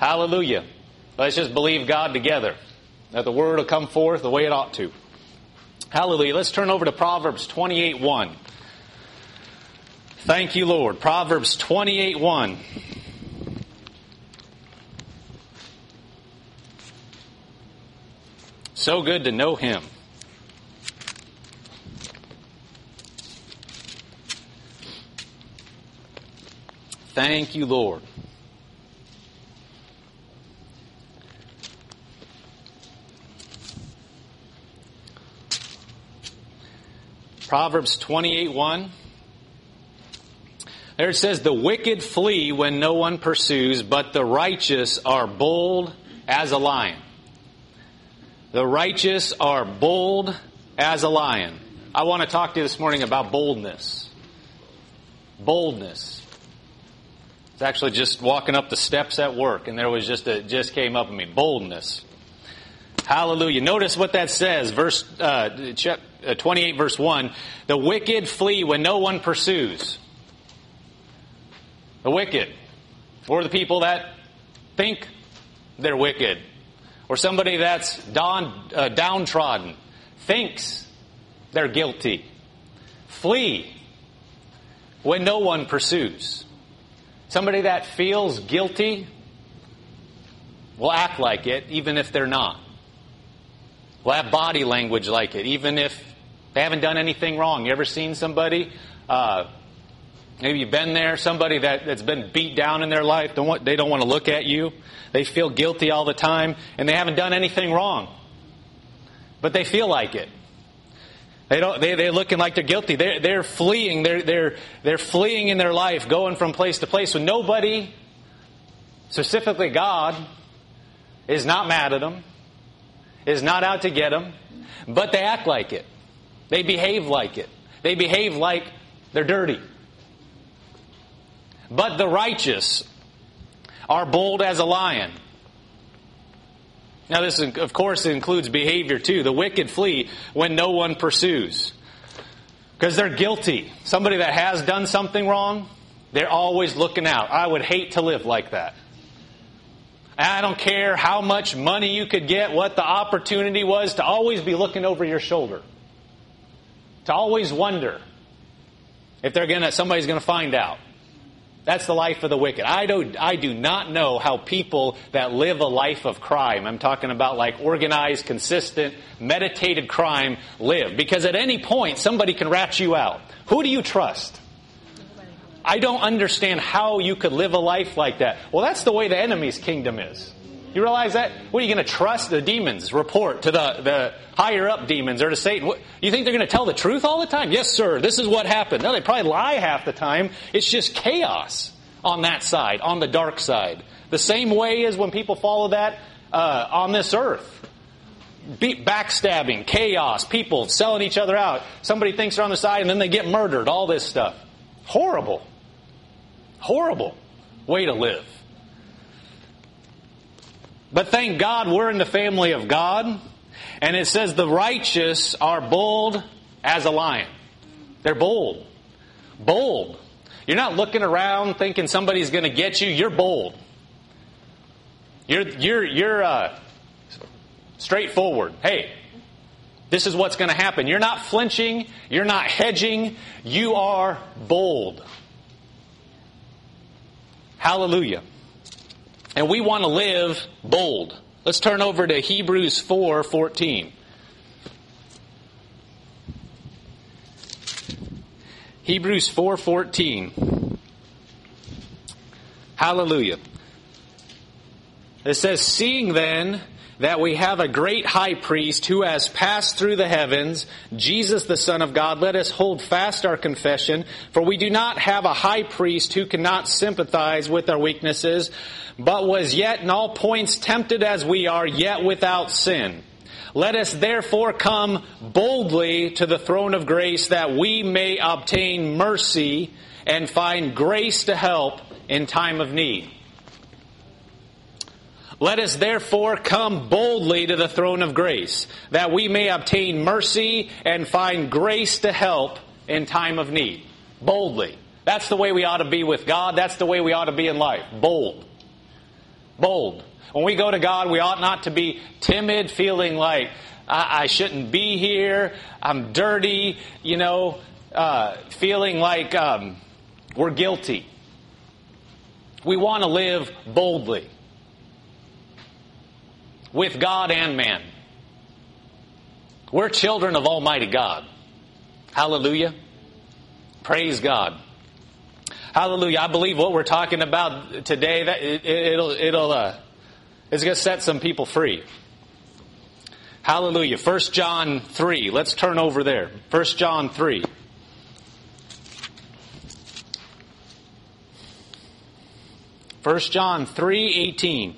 Hallelujah. Let's just believe God together, that the Word will come forth the way it ought to. Hallelujah. Let's turn over to Proverbs 28:1. Thank you, Lord. Proverbs 28:1. So good to know Him. Thank you, Lord. Proverbs 28:1. There it says, the wicked flee when no one pursues, but the righteous are bold as a lion. The righteous are bold as a lion. I want to talk to you this morning about boldness. Boldness. It's actually just walking up the steps at work, and there was just came up at me. Boldness. Hallelujah. Notice what that says. Verse 28, verse 1. The wicked flee when no one pursues. The wicked. Or the people that think they're wicked. Or somebody that's downtrodden. Thinks they're guilty. Flee when no one pursues. Somebody that feels guilty will act like it even if they're not. Will have body language like it even if they haven't done anything wrong. You ever seen somebody, maybe you've been there, somebody that's been beat down in their life, they don't want to look at you. They feel guilty all the time and they haven't done anything wrong. But they feel like it. They're looking like they're guilty. They're fleeing. They're fleeing in their life, going from place to place. When nobody, specifically God, is not mad at them, is not out to get them, but they act like it. They behave like it. They behave like they're dirty. But the righteous are bold as a lion. Now this, of course, includes behavior too. The wicked flee when no one pursues. Because they're guilty. Somebody that has done something wrong, they're always looking out. I would hate to live like that. I don't care how much money you could get, what the opportunity was, to always be looking over your shoulder. To always wonder if somebody's going to find out. That's the life of the wicked. I do not know how people that live a life of crime, I'm talking about like organized, consistent, meditated crime, live. Because at any point, somebody can rat you out. Who do you trust? I don't understand how you could live a life like that. Well, that's the way the enemy's kingdom is. You realize that? What are you going to trust the demons report to the higher up demons or to Satan? You think they're going to tell the truth all the time? Yes, sir. This is what happened. No, they probably lie half the time. It's just chaos on that side, on the dark side. The same way as when people follow that on this earth. Backstabbing, chaos, people selling each other out. Somebody thinks they're on the side and then they get murdered. All this stuff. Horrible. Horrible way to live. But thank God we're in the family of God. And it says the righteous are bold as a lion. They're bold. Bold. You're not looking around thinking somebody's going to get you. You're bold. You're straightforward. Hey, this is what's going to happen. You're not flinching. You're not hedging. You are bold. Hallelujah. And we want to live bold. Let's turn over to Hebrews 4:14. Hebrews 4:14. Hallelujah. It says, seeing then that we have a great high priest who has passed through the heavens, Jesus the Son of God, let us hold fast our confession, for we do not have a high priest who cannot sympathize with our weaknesses, but was yet in all points tempted as we are, yet without sin. Let us therefore come boldly to the throne of grace, that we may obtain mercy and find grace to help in time of need. Let us therefore come boldly to the throne of grace, that we may obtain mercy and find grace to help in time of need. Boldly. That's the way we ought to be with God. That's the way we ought to be in life. Bold. Bold. When we go to God, we ought not to be timid, feeling like, I shouldn't be here, I'm dirty, feeling like we're guilty. We want to live boldly with God and man. We're children of Almighty God. Hallelujah. Praise God. Hallelujah. I believe what we're talking about today, that it's going to set some people free. Hallelujah. 1 John 3. Let's turn over there. 1 John 3. First John 3:18.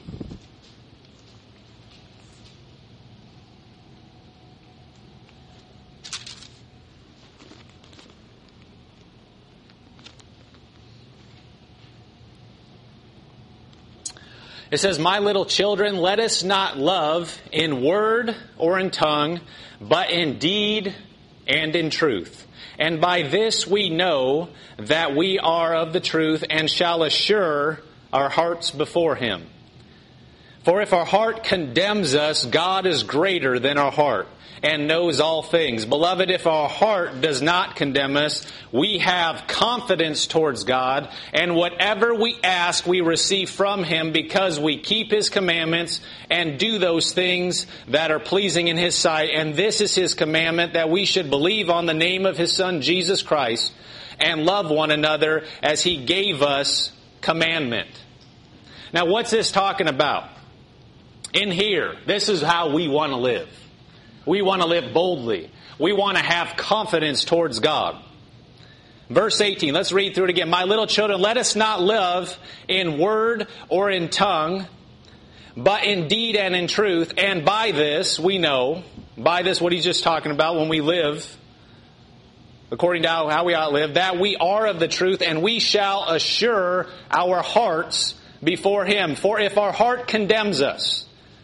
It says, "My little children, let us not love in word or in tongue, but in deed and in truth. And by this we know that we are of the truth and shall assure our hearts before Him. For if our heart condemns us, God is greater than our heart and knows all things. Beloved, if our heart does not condemn us, we have confidence towards God, and whatever we ask we receive from Him, because we keep His commandments and do those things that are pleasing in His sight. And this is His commandment, that we should believe on the name of His Son Jesus Christ and love one another as He gave us commandment." Now, what's this talking about? In here, this is how we want to live. We want to live boldly. We want to have confidence towards God. Verse 18, let's read through it again. "My little children, let us not love in word or in tongue, but in deed and in truth. And by this we know," by this what he's just talking about, when we live according to how we ought to live, "that we are of the truth, and we shall assure our hearts before Him. For if our heart condemns us,"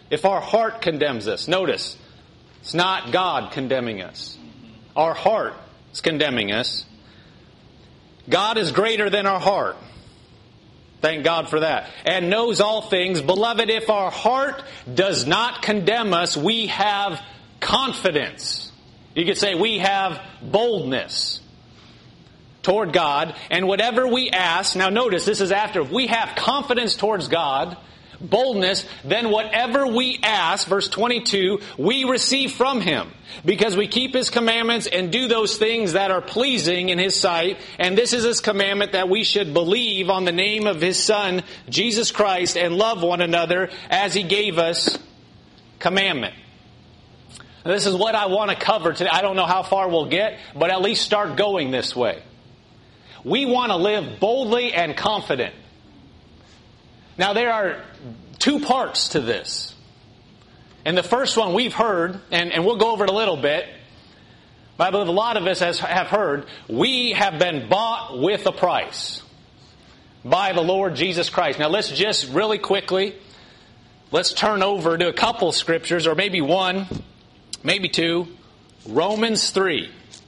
notice, it's not God condemning us. Our heart is condemning us. God is greater than our heart. Thank God for that. "And knows all things. Beloved, if our heart does not condemn us, we have confidence." You could say we have boldness toward God. "And whatever we ask," now notice, this is after, if we have confidence towards God, boldness, "then whatever we ask," verse 22, "we receive from Him, because we keep His commandments and do those things that are pleasing in His sight. And this is His commandment, that we should believe on the name of His Son, Jesus Christ, and love one another as He gave us commandment." This is what I want to cover today. I don't know how far we'll get, but at least start going this way. We want to live boldly and confident. Now, there are two parts to this. And the first one we've heard, and we'll go over it a little bit, but I believe a lot of us have heard, we have been bought with a price by the Lord Jesus Christ. Now, let's just really quickly, let's turn over to a couple scriptures, or maybe one, maybe two. Romans 3.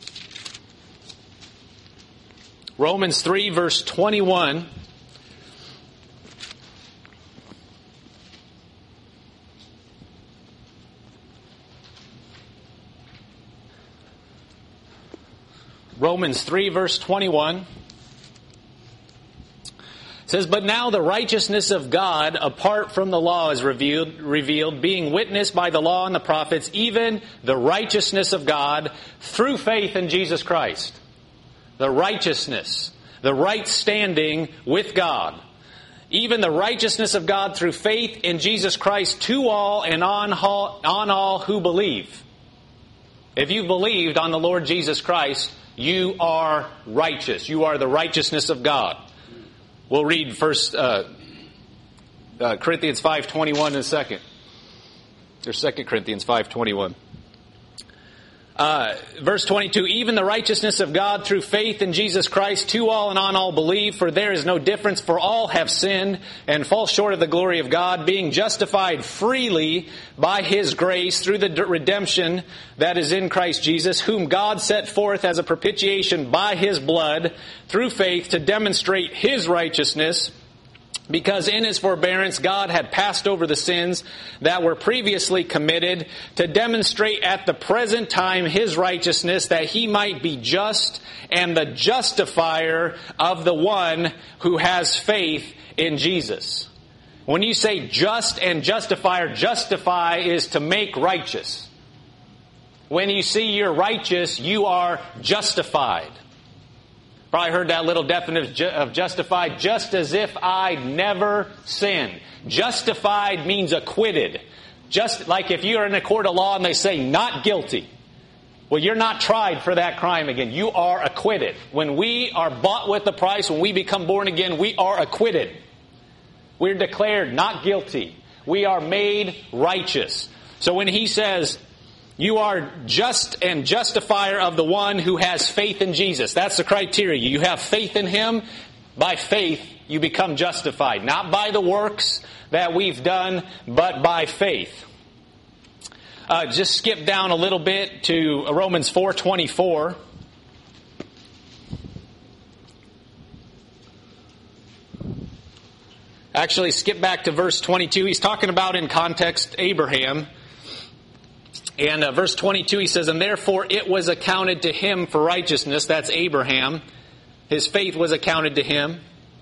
Romans 3, verse 21. Romans 3, verse 21. It says, "But now the righteousness of God apart from the law is revealed, being witnessed by the law and the prophets, even the righteousness of God through faith in Jesus Christ." The righteousness, the right standing with God. "Even the righteousness of God through faith in Jesus Christ to all and on all who believe." If you've believed on the Lord Jesus Christ, you are righteous. You are the righteousness of God. We'll read first Corinthians 5:21 in a second. Or 2 Corinthians 5:21. Verse 22, "Even the righteousness of God through faith in Jesus Christ to all and on all believe, for there is no difference, for all have sinned and fall short of the glory of God, being justified freely by His grace through the redemption that is in Christ Jesus, whom God set forth as a propitiation by His blood through faith to demonstrate His righteousness, because in His forbearance God had passed over the sins that were previously committed, to demonstrate at the present time His righteousness, that He might be just and the justifier of the one who has faith in Jesus. When you say just and justifier, justify is to make righteous. When you see you're righteous, you are justified. Probably heard that little definition of justified, just as if I'd never sinned. Justified means acquitted. Just like if you are in a court of law and they say not guilty. Well, you're not tried for that crime again. You are acquitted. When we are bought with the price, when we become born again, we are acquitted. We're declared not guilty. We are made righteous. So when He says, you are just and justifier of the one who has faith in Jesus. That's the criteria. You have faith in Him. By faith, you become justified. Not by the works that we've done, but by faith. Just skip down a little bit to Romans 4:24. Actually, skip back to verse 22. He's talking about, in context, Abraham. And verse 22, he says, and therefore it was accounted to him for righteousness. That's Abraham. His faith was accounted to him.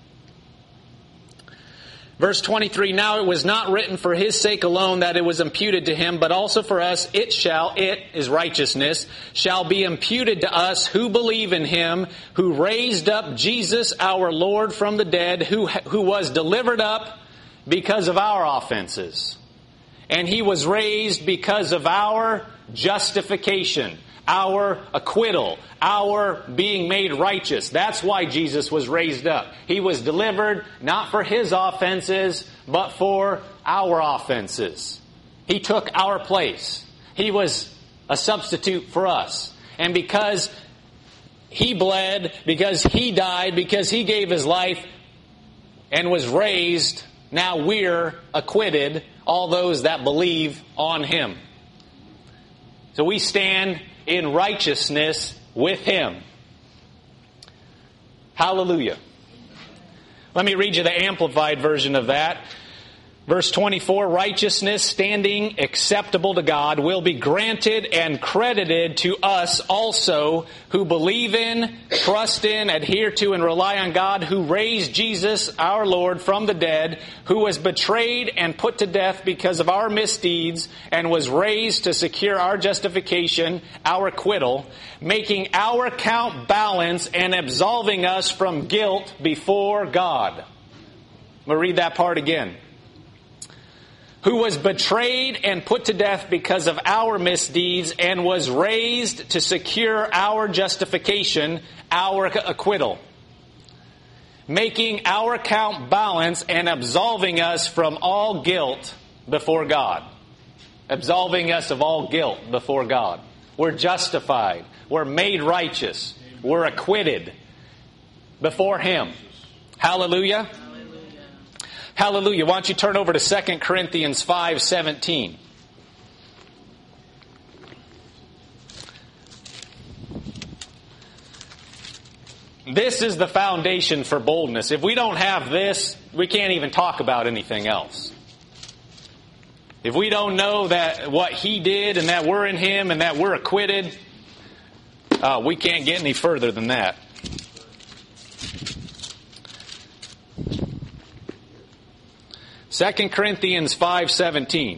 Verse 23, now it was not written for his sake alone that it was imputed to him, but also for us it is righteousness, shall be imputed to us who believe in Him, who raised up Jesus our Lord from the dead, who was delivered up because of our offenses. And He was raised because of our justification, our acquittal, our being made righteous. That's why Jesus was raised up. He was delivered not for His offenses, but for our offenses. He took our place. He was a substitute for us. And because He bled, because He died, because He gave His life and was raised, now we're acquitted, all those that believe on Him. So we stand in righteousness with Him. Hallelujah. Let me read you the amplified version of that. Verse 24, righteousness standing acceptable to God will be granted and credited to us also who believe in, trust in, adhere to, and rely on God who raised Jesus our Lord from the dead, who was betrayed and put to death because of our misdeeds and was raised to secure our justification, our acquittal, making our account balance and absolving us from guilt before God. I'm going to read that part again. Who was betrayed and put to death because of our misdeeds and was raised to secure our justification, our acquittal, making our account balance and absolving us from all guilt before God. Absolving us of all guilt before God. We're justified. We're made righteous. We're acquitted before Him. Hallelujah. Hallelujah. Why don't you turn over to 2 Corinthians 5:17. This is the foundation for boldness. If we don't have this, we can't even talk about anything else. If we don't know that what He did and that we're in Him and that we're acquitted, we can't get any further than that. 2 Corinthians 5:17.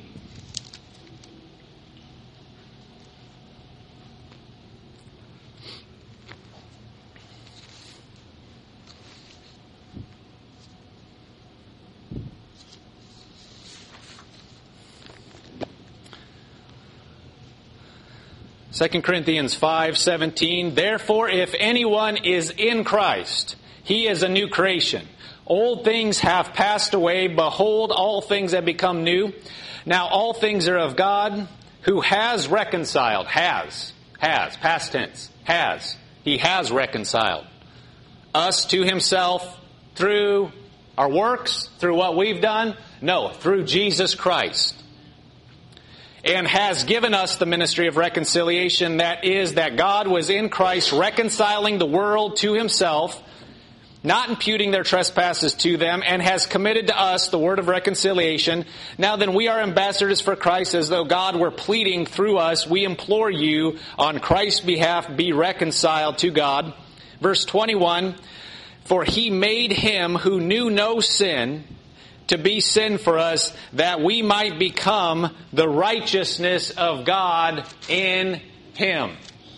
Second Corinthians 5:17. Therefore, if anyone is in Christ, he is a new creation. Old things have passed away. Behold, all things have become new. Now all things are of God, who has reconciled. Has. Past tense. Has. He has reconciled us to Himself through our works, through what we've done. No, through Jesus Christ. And has given us the ministry of reconciliation. That is, that God was in Christ reconciling the world to Himself, not imputing their trespasses to them, and has committed to us the word of reconciliation. Now then, we are ambassadors for Christ, as though God were pleading through us. We implore you, on Christ's behalf, be reconciled to God. Verse 21, for he made him who knew no sin to be sin for us, that we might become the righteousness of God in him.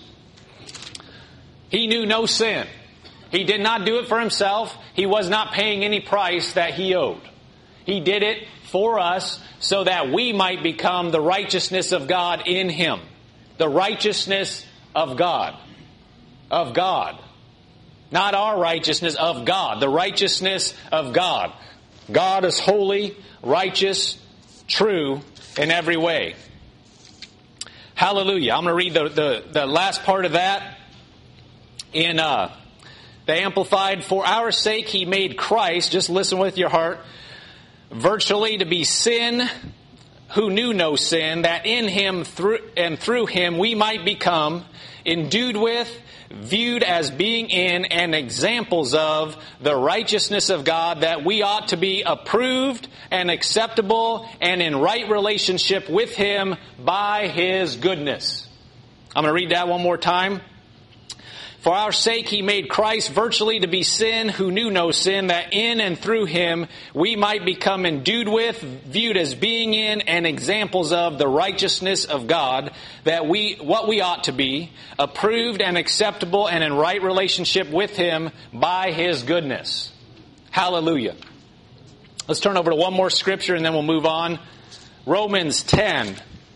He knew no sin. He did not do it for himself. He was not paying any price that he owed. He did it for us so that we might become the righteousness of God in him. The righteousness of God. Of God. Not our righteousness, of God. The righteousness of God. God is holy, righteous, true in every way. Hallelujah. I'm going to read the last part of that in the Amplified. For our sake he made Christ, just listen with your heart, virtually to be sin who knew no sin, that in him through him we might become endued with, viewed as being in, and examples of the righteousness of God, that we ought to be approved and acceptable and in right relationship with him by his goodness. I'm going to read that one more time. For our sake he made Christ virtually to be sin who knew no sin, that in and through him we might become endued with, viewed as being in, and examples of the righteousness of God, that what we ought to be, approved and acceptable and in right relationship with him by his goodness. Hallelujah. Let's turn over to one more scripture and then we'll move on. Romans 10.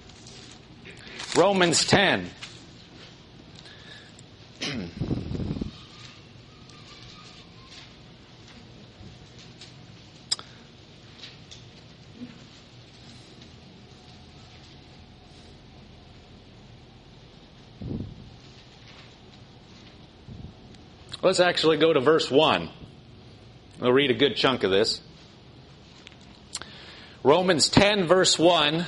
Romans 10. Let's actually go to verse 1. We'll read a good chunk of this. Romans 10, verse 1.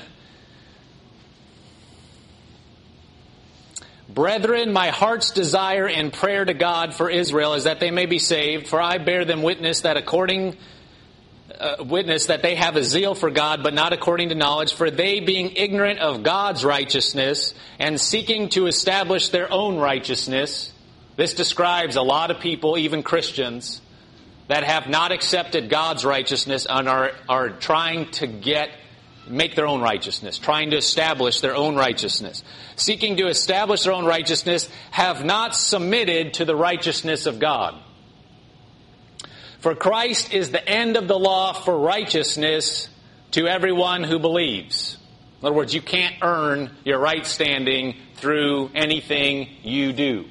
Brethren, my heart's desire and prayer to God for Israel is that they may be saved. For I bear them witness that they have a zeal for God, but not according to knowledge. For they, being ignorant of God's righteousness and seeking to establish their own righteousness. This describes a lot of people, even Christians, that have not accepted God's righteousness and are trying to make their own righteousness, trying to establish their own righteousness. Seeking to establish their own righteousness, have not submitted to the righteousness of God. For Christ is the end of the law for righteousness to everyone who believes. In other words, you can't earn your right standing through anything you do.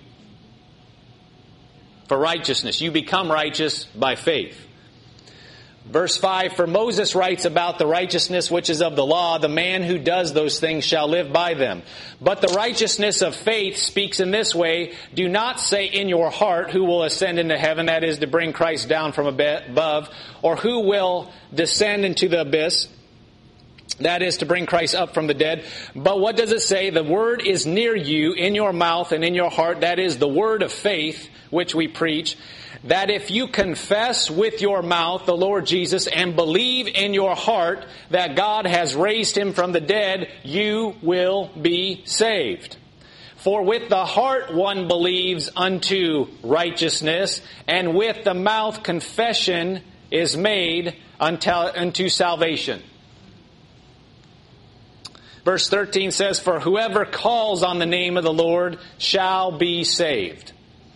For righteousness, you become righteous by faith. Verse 5, for Moses writes about the righteousness which is of the law, the man who does those things shall live by them. But the righteousness of faith speaks in this way, do not say in your heart who will ascend into heaven, that is to bring Christ down from above, or who will descend into the abyss, that is to bring Christ up from the dead. But what does it say? The word is near you, in your mouth and in your heart, that is the word of faith which we preach, that if you confess with your mouth the Lord Jesus and believe in your heart that God has raised him from the dead, you will be saved. For with the heart one believes unto righteousness, and with the mouth confession is made unto salvation. Verse 13 says, for whoever calls on the name of the Lord shall be saved.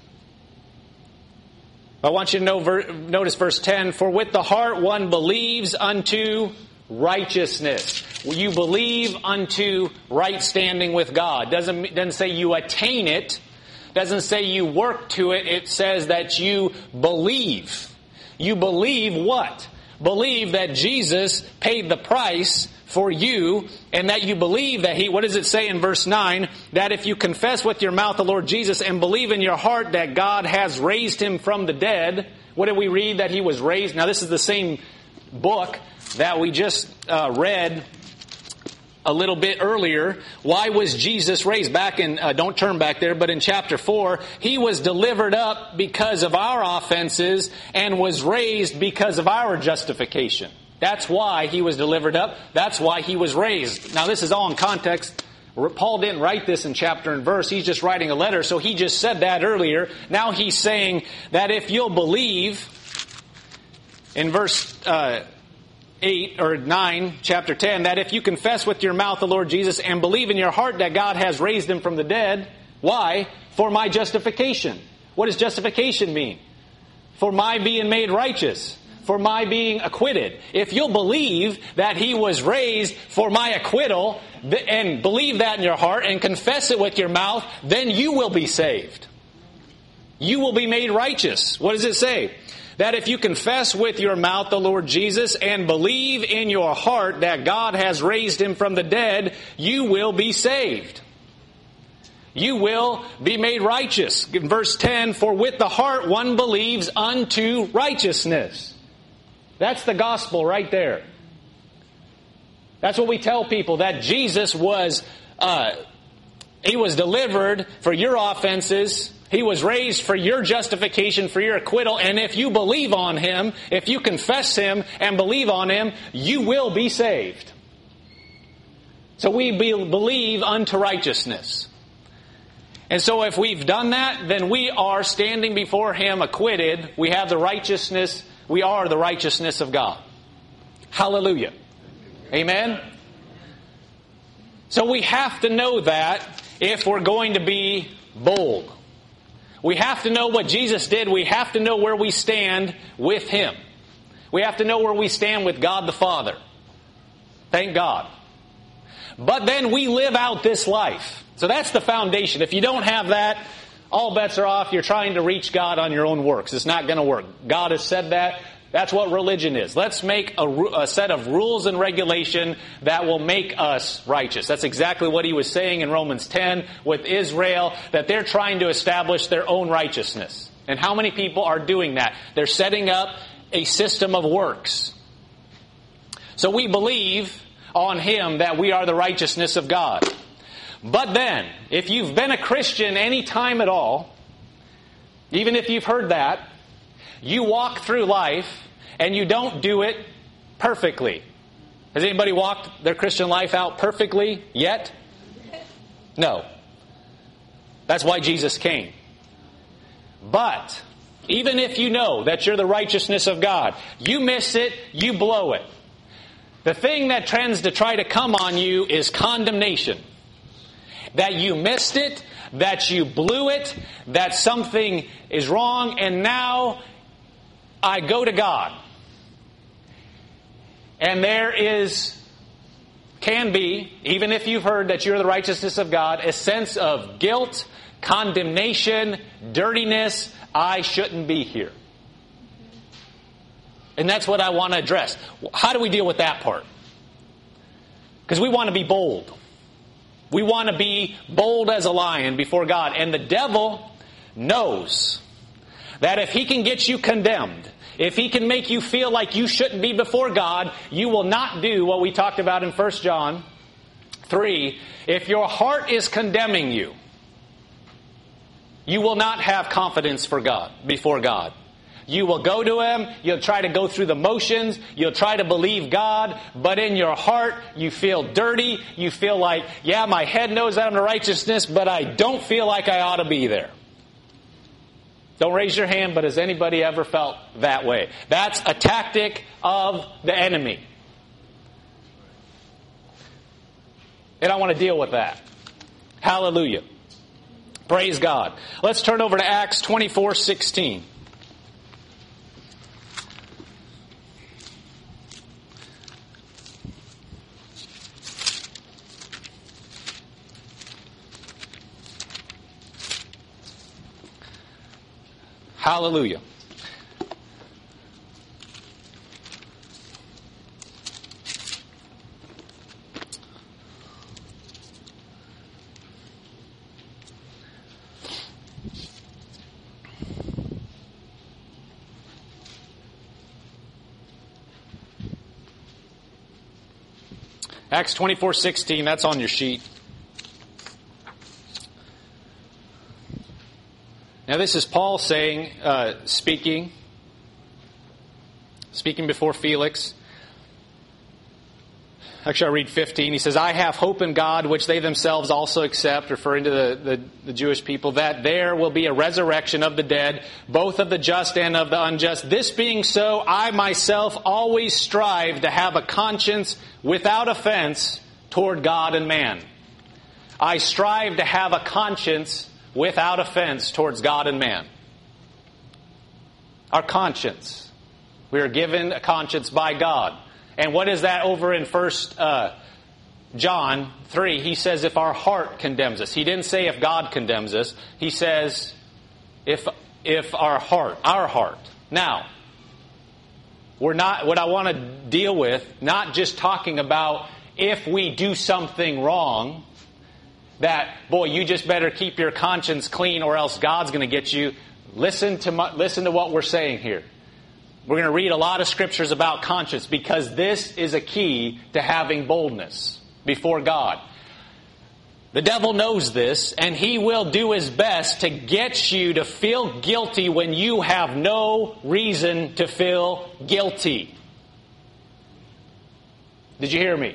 I want you to notice verse 10. For with the heart one believes unto righteousness. You believe unto right standing with God. Doesn't say you attain it. Doesn't say you work to it. It says that you believe. You believe what? Believe that Jesus paid the price for you, and that you believe that what does it say in verse 9? That if you confess with your mouth the Lord Jesus and believe in your heart that God has raised him from the dead. What did we read? That he was raised. Now this is the same book that we just read a little bit earlier, why was Jesus raised? Back in, don't turn back there, but in chapter 4, He was delivered up because of our offenses and was raised because of our justification. That's why He was delivered up. That's why He was raised. Now this is all in context. Paul didn't write this in chapter and verse. He's just writing a letter, so he just said that earlier. Now he's saying that if you'll believe, in verse 8 or 9, chapter 10, that if you confess with your mouth the Lord Jesus and believe in your heart that God has raised Him from the dead, why? For my justification. What does justification mean? For my being made righteous. For my being acquitted. If you'll believe that He was raised for my acquittal, and believe that in your heart and confess it with your mouth, then you will be saved. You will be made righteous. What does it say? That if you confess with your mouth the Lord Jesus and believe in your heart that God has raised Him from the dead, you will be saved. You will be made righteous. In verse 10, for with the heart one believes unto righteousness. That's the gospel right there. That's what we tell people, that Jesus was, He was delivered for your offenses. He was raised for your justification, for your acquittal. And if you believe on Him, if you confess Him and believe on Him, you will be saved. So we believe unto righteousness. And so if we've done that, then we are standing before Him acquitted. We have the righteousness. We are the righteousness of God. Hallelujah. Amen? So we have to know that if we're going to be bold. We have to know what Jesus did. We have to know where we stand with Him. We have to know where we stand with God the Father. Thank God. But then we live out this life. So that's the foundation. If you don't have that, all bets are off. You're trying to reach God on your own works. It's not going to work. God has said that. That's what religion is. Let's make a set of rules and regulation that will make us righteous. That's exactly what He was saying in Romans 10 with Israel, that they're trying to establish their own righteousness. And how many people are doing that? They're setting up a system of works. So we believe on Him that we are the righteousness of God. But then, if you've been a Christian any time at all, even if you've heard that, you walk through life and you don't do it perfectly. Has anybody walked their Christian life out perfectly yet? No. That's why Jesus came. But even if you know that you're the righteousness of God, you miss it, you blow it. The thing that tends to try to come on you is condemnation. That you missed it, that you blew it, that something is wrong, and now I go to God. And there can be, even if you've heard that you're the righteousness of God, a sense of guilt, condemnation, dirtiness. I shouldn't be here. And that's what I want to address. How do we deal with that part? Because we want to be bold. We want to be bold as a lion before God. And the devil knows that if he can get you condemned, if he can make you feel like you shouldn't be before God, you will not do what we talked about in 1 John 3. If your heart is condemning you, you will not have confidence for God, before God. You will go to Him, you'll try to go through the motions, you'll try to believe God, but in your heart you feel dirty, you feel like, yeah, my head knows that I'm the righteousness, but I don't feel like I ought to be there. Don't raise your hand, but has anybody ever felt that way? That's a tactic of the enemy. And I want to deal with that. Hallelujah. Praise God. Let's turn over to Acts 24:16. Hallelujah. Acts 24:16, that's on your sheet. Now this is Paul saying, speaking before Felix. Actually, I'll read 15. He says, I have hope in God, which they themselves also accept, referring to the Jewish people, that there will be a resurrection of the dead, both of the just and of the unjust. This being so, I myself always strive to have a conscience without offense toward God and man. I strive to have a conscience without offense towards God and man. Our conscience. We are given a conscience by God. And what is that over in 1 John 3? He says if our heart condemns us. He didn't say if God condemns us. He says if our heart. Now, we're not, what I want to deal with, not just talking about if we do something wrong, that, boy, you just better keep your conscience clean or else God's going to get you. Listen to what we're saying here. We're going to read a lot of scriptures about conscience because this is a key to having boldness before God. The devil knows this, and he will do his best to get you to feel guilty when you have no reason to feel guilty. Did you hear me?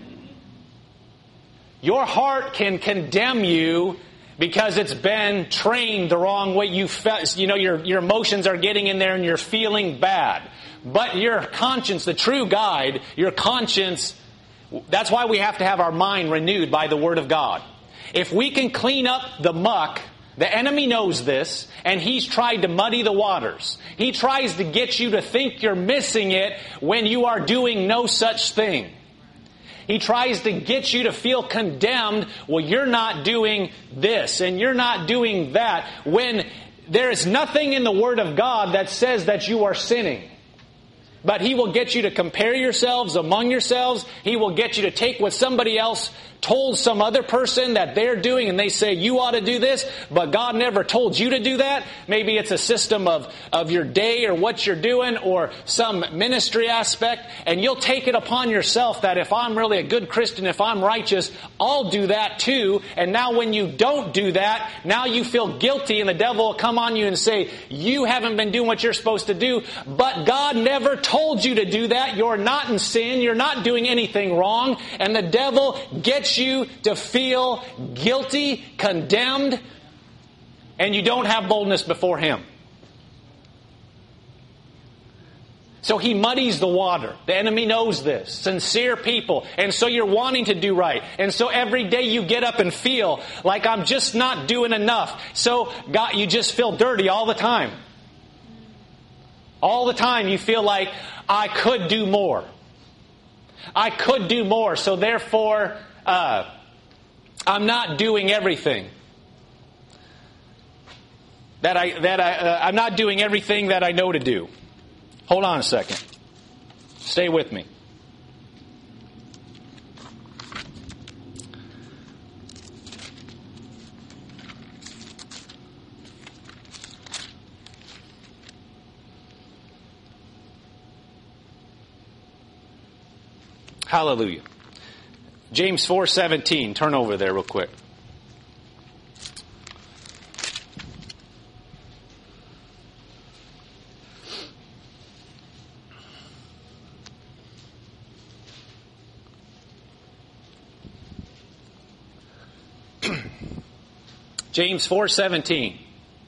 Your heart can condemn you because it's been trained the wrong way. Your emotions are getting in there and you're feeling bad. But your conscience, the true guide, your conscience, that's why we have to have our mind renewed by the Word of God. If we can clean up the muck, the enemy knows this, and he's tried to muddy the waters. He tries to get you to think you're missing it when you are doing no such thing. He tries to get you to feel condemned. Well, you're not doing this and you're not doing that. When there is nothing in the Word of God that says that you are sinning. But he will get you to compare yourselves among yourselves. He will get you to take what somebody else told some other person that they're doing and they say you ought to do this, but God never told you to do that. Maybe it's a system of your day or what you're doing or some ministry aspect, and you'll take it upon yourself that if I'm really a good Christian, if I'm righteous, I'll do that too. And now when you don't do that, now you feel guilty and the devil will come on you and say, you haven't been doing what you're supposed to do, but God never told you to do that. You're not in sin. You're not doing anything wrong. And the devil gets you to feel guilty, condemned, and you don't have boldness before him. So he muddies the water. The enemy knows this. Sincere people. And so you're wanting to do right. And so every day you get up and feel like I'm just not doing enough. So God, you just feel dirty all the time. All the time you feel like I could do more. I could do more. So therefore, I'm not doing everything. I'm not doing everything that I know to do. Hold on a second. Stay with me. Hallelujah. James 4:17. Turn over there real quick. James 4:17.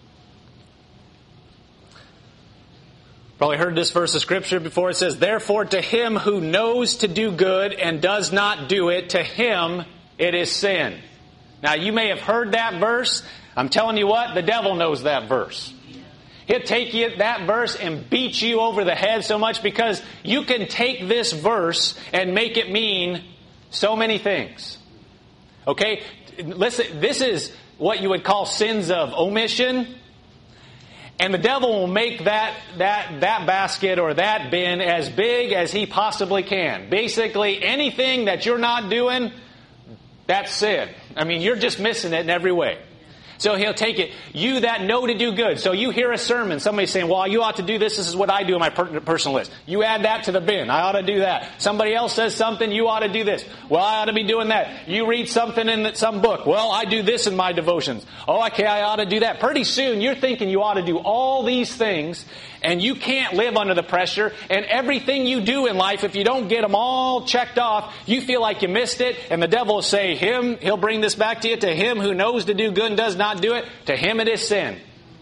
Probably heard this verse of Scripture before. It says, therefore to him who knows to do good and does not do it, to him it is sin. Now you may have heard that verse. I'm telling you what, the devil knows that verse. He'll take you that verse and beat you over the head so much because you can take this verse and make it mean so many things. Okay? Listen, this is what you would call sins of omission. And the devil will make that basket or that bin as big as he possibly can. Basically, anything that you're not doing, that's sin. I mean, you're just missing it in every way. So he'll take it, you that know to do good. So you hear a sermon, somebody saying, well, you ought to do this. This is what I do in my personal list. You add that to the bin. I ought to do that. Somebody else says something, you ought to do this. Well, I ought to be doing that. You read something in some book. Well, I do this in my devotions. Oh, okay, I ought to do that. Pretty soon you're thinking you ought to do all these things, and you can't live under the pressure. And everything you do in life, if you don't get them all checked off, you feel like you missed it. And the devil will say, he'll bring this back to you. To him who knows to do good and does not do it, to him it is sin.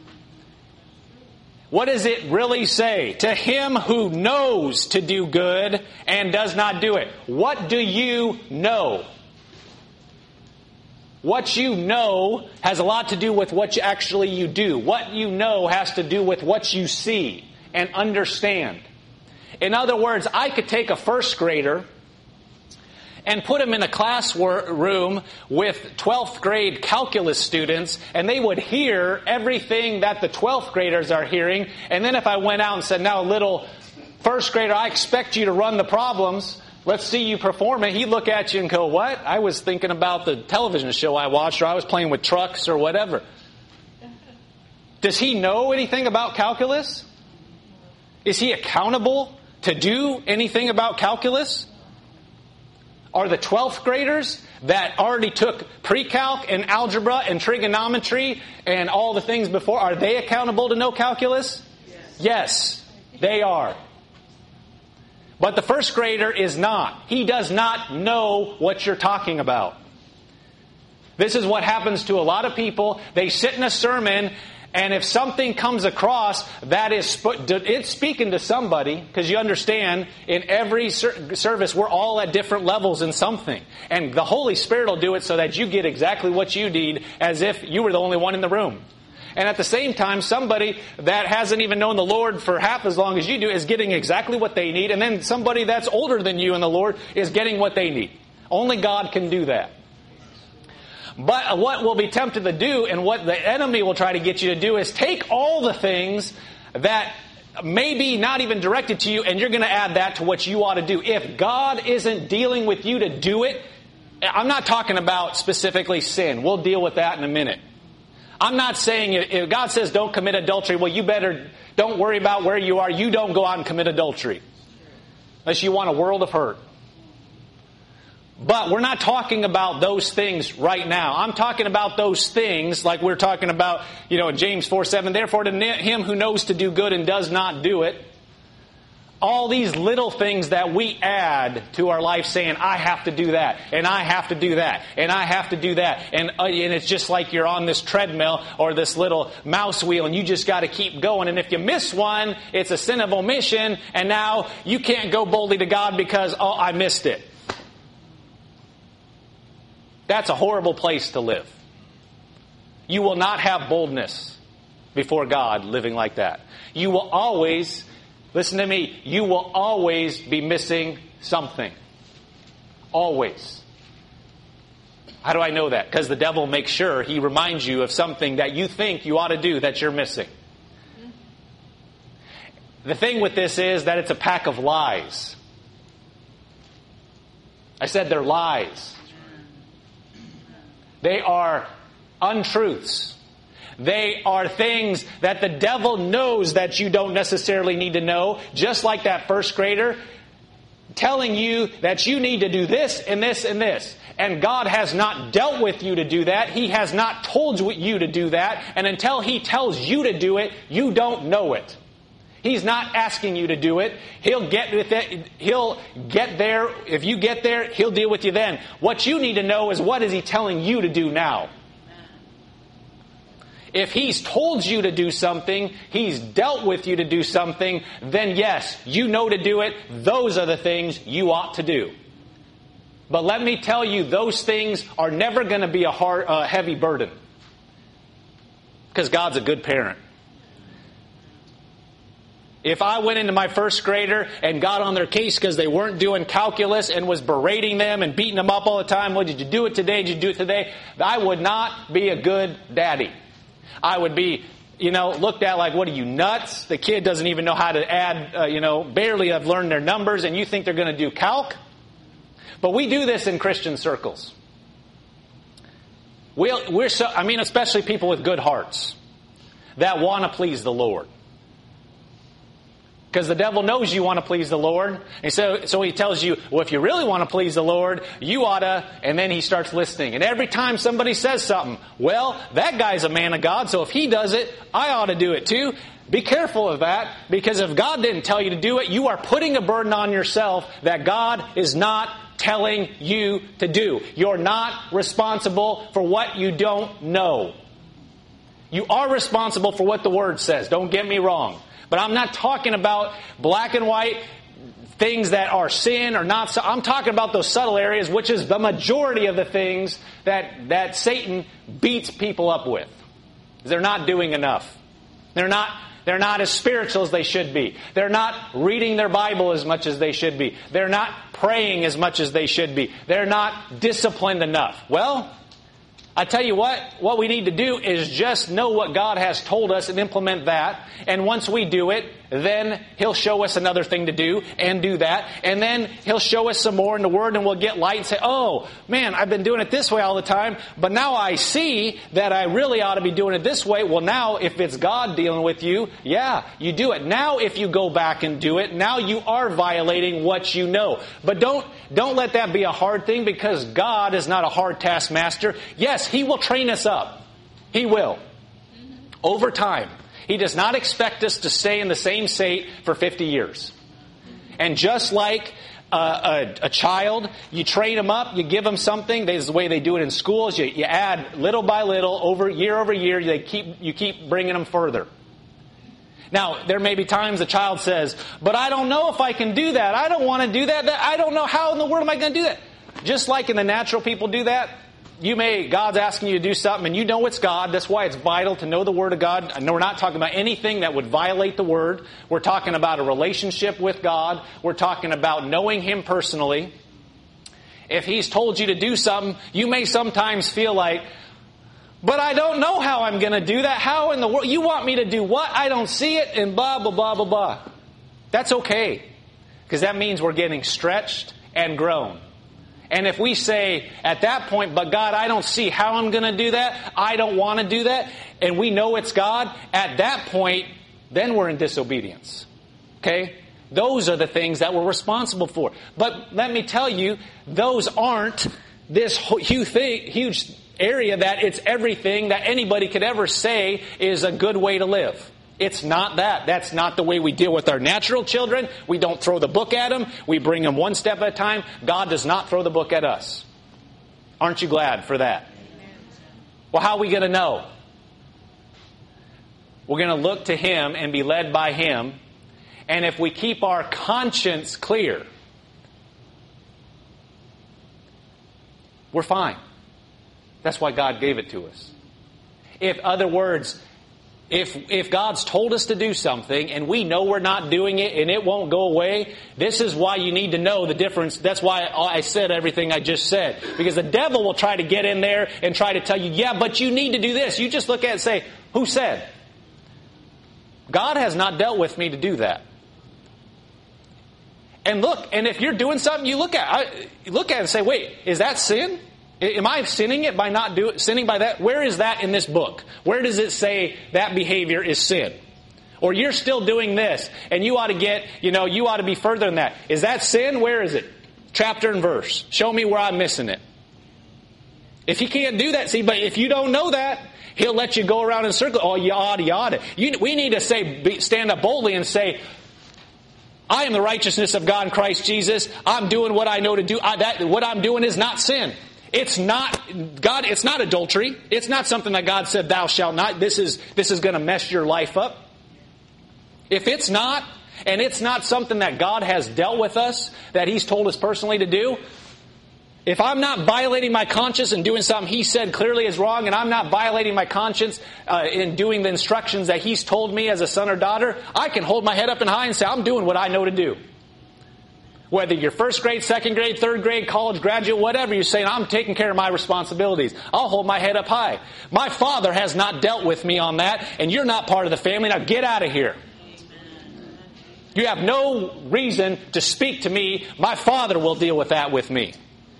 What does it really say? To him who knows to do good and does not do it. What do you know? What you know has a lot to do with what you do. What you know has to do with what you see and understand. In other words, I could take a first grader and put him in a classroom with 12th grade calculus students, and they would hear everything that the 12th graders are hearing. And then if I went out and said, now little first grader, I expect you to run the problems. Let's see you perform it. He'd look at you and go, what? I was thinking about the television show I watched, or I was playing with trucks or whatever. Does he know anything about calculus? Is he accountable to do anything about calculus? Are the 12th graders that already took pre-calc and algebra and trigonometry and all the things before, are they accountable to know calculus? Yes, they are. But the first grader is not. He does not know what you're talking about. This is what happens to a lot of people. They sit in a sermon, and if something comes across that it's speaking to somebody, because you understand, in every service we're all at different levels in something. And the Holy Spirit will do it so that you get exactly what you need, as if you were the only one in the room. And at the same time, somebody that hasn't even known the Lord for half as long as you do is getting exactly what they need. And then somebody that's older than you in the Lord is getting what they need. Only God can do that. But what we'll be tempted to do, and what the enemy will try to get you to do, is take all the things that may be not even directed to you, and you're going to add that to what you ought to do. If God isn't dealing with you to do it, I'm not talking about specifically sin. We'll deal with that in a minute. I'm not saying if God says don't commit adultery, well, you better don't worry about where you are. You don't go out and commit adultery unless you want a world of hurt. But we're not talking about those things right now. I'm talking about those things like we're talking about, in James 4:7. Therefore, to him who knows to do good and does not do it. All these little things that we add to our life saying, I have to do that, and I have to do that, and I have to do that. And it's just like you're on this treadmill or this little mouse wheel, and you just got to keep going. And if you miss one, it's a sin of omission, and now you can't go boldly to God because, I missed it. That's a horrible place to live. You will not have boldness before God living like that. You will always... Listen to me, you will always be missing something. Always. How do I know that? Because the devil makes sure he reminds you of something that you think you ought to do that you're missing. The thing with this is that it's a pack of lies. I said they're lies. They are untruths. They are things that the devil knows that you don't necessarily need to know. Just like that first grader telling you that you need to do this and this and this. And God has not dealt with you to do that. He has not told you to do that. And until He tells you to do it, you don't know it. He's not asking you to do it. He'll get with it. He'll get there. If you get there, He'll deal with you then. What you need to know is, what is He telling you to do now? If He's told you to do something, He's dealt with you to do something, then yes, you know to do it. Those are the things you ought to do. But let me tell you, those things are never going to be a heavy burden. Because God's a good parent. If I went into my first grader and got on their case because they weren't doing calculus and was berating them and beating them up all the time, well, did you do it today? Did you do it today? I would not be a good daddy. I would be, looked at like, what are you, nuts? The kid doesn't even know how to add, barely have learned their numbers, and you think they're going to do calc? But we do this in Christian circles. Especially people with good hearts that want to please the Lord. Because the devil knows you want to please the Lord. And so he tells you, well, if you really want to please the Lord, you ought to, and then he starts listening. And every time somebody says something, well, that guy's a man of God, so if he does it, I ought to do it too. Be careful of that, because if God didn't tell you to do it, you are putting a burden on yourself that God is not telling you to do. You're not responsible for what you don't know. You are responsible for what the Word says. Don't get me wrong. But I'm not talking about black and white things that are sin or not. So I'm talking about those subtle areas, which is the majority of the things that Satan beats people up with. They're not doing enough. They're not as spiritual as they should be. They're not reading their Bible as much as they should be. They're not praying as much as they should be. They're not disciplined enough. Well, I tell you what we need to do is just know what God has told us and implement that. And once we do it, then He'll show us another thing to do and do that. And then He'll show us some more in the Word and we'll get light and say, oh, man, I've been doing it this way all the time, but now I see that I really ought to be doing it this way. Well, now if it's God dealing with you, yeah, you do it. Now if you go back and do it, now you are violating what you know. But don't let that be a hard thing, because God is not a hard taskmaster. Yes, He will train us up. He will. Over time. He does not expect us to stay in the same state for 50 years. And just like a child, you train them up, you give them something. This is the way they do it in schools. You add little by little, over year, you keep bringing them further. Now, there may be times a child says, but I don't know if I can do that. I don't want to do that. I don't know how in the world am I going to do that. Just like in the natural people do that. God's asking you to do something and you know it's God. That's why it's vital to know the Word of God. I know we're not talking about anything that would violate the Word. We're talking about a relationship with God. We're talking about knowing Him personally. If He's told you to do something, you may sometimes feel like, but I don't know how I'm going to do that. How in the world? You want me to do what? I don't see it, and blah, blah, blah, blah, blah. That's okay. Because that means we're getting stretched and grown. And if we say at that point, but God, I don't see how I'm going to do that. I don't want to do that. And we know it's God. At that point, then we're in disobedience. Okay? Those are the things that we're responsible for. But let me tell you, those aren't this huge area that it's everything that anybody could ever say is a good way to live. It's not that. That's not the way we deal with our natural children. We don't throw the book at them. We bring them one step at a time. God does not throw the book at us. Aren't you glad for that? Well, how are we going to know? We're going to look to Him and be led by Him. And if we keep our conscience clear, we're fine. That's why God gave it to us. In other words, if God's told us to do something and we know we're not doing it and it won't go away, this is why you need to know the difference. That's why I said everything I just said. Because the devil will try to get in there and try to tell you, yeah, but you need to do this. You just look at it and say, who said? God has not dealt with me to do that. And look, and if you're doing something, you look at it and say, wait, is that sin? Am I sinning it by not sinning by that? Where is that in this book? Where does it say that behavior is sin? Or you're still doing this and you ought to be further than that. Is that sin? Where is it? Chapter and verse. Show me where I'm missing it. If He can't do that, but if you don't know that, He'll let you go around in circles. Oh, you oughta. We need to stand up boldly and say, I am the righteousness of God in Christ Jesus. I'm doing what I know to do. What I'm doing is not sin. It's not adultery. It's not something that God said, thou shalt not. This is going to mess your life up. If it's not, and it's not something that God has dealt with us, that He's told us personally to do, if I'm not violating my conscience and doing something He said clearly is wrong, and I'm not violating my conscience in doing the instructions that He's told me as a son or daughter, I can hold my head up and high and say, I'm doing what I know to do. Whether you're first grade, second grade, third grade, college graduate, whatever, you're saying, I'm taking care of my responsibilities. I'll hold my head up high. My Father has not dealt with me on that, and you're not part of the family. Now get out of here. You have no reason to speak to me. My Father will deal with that with me.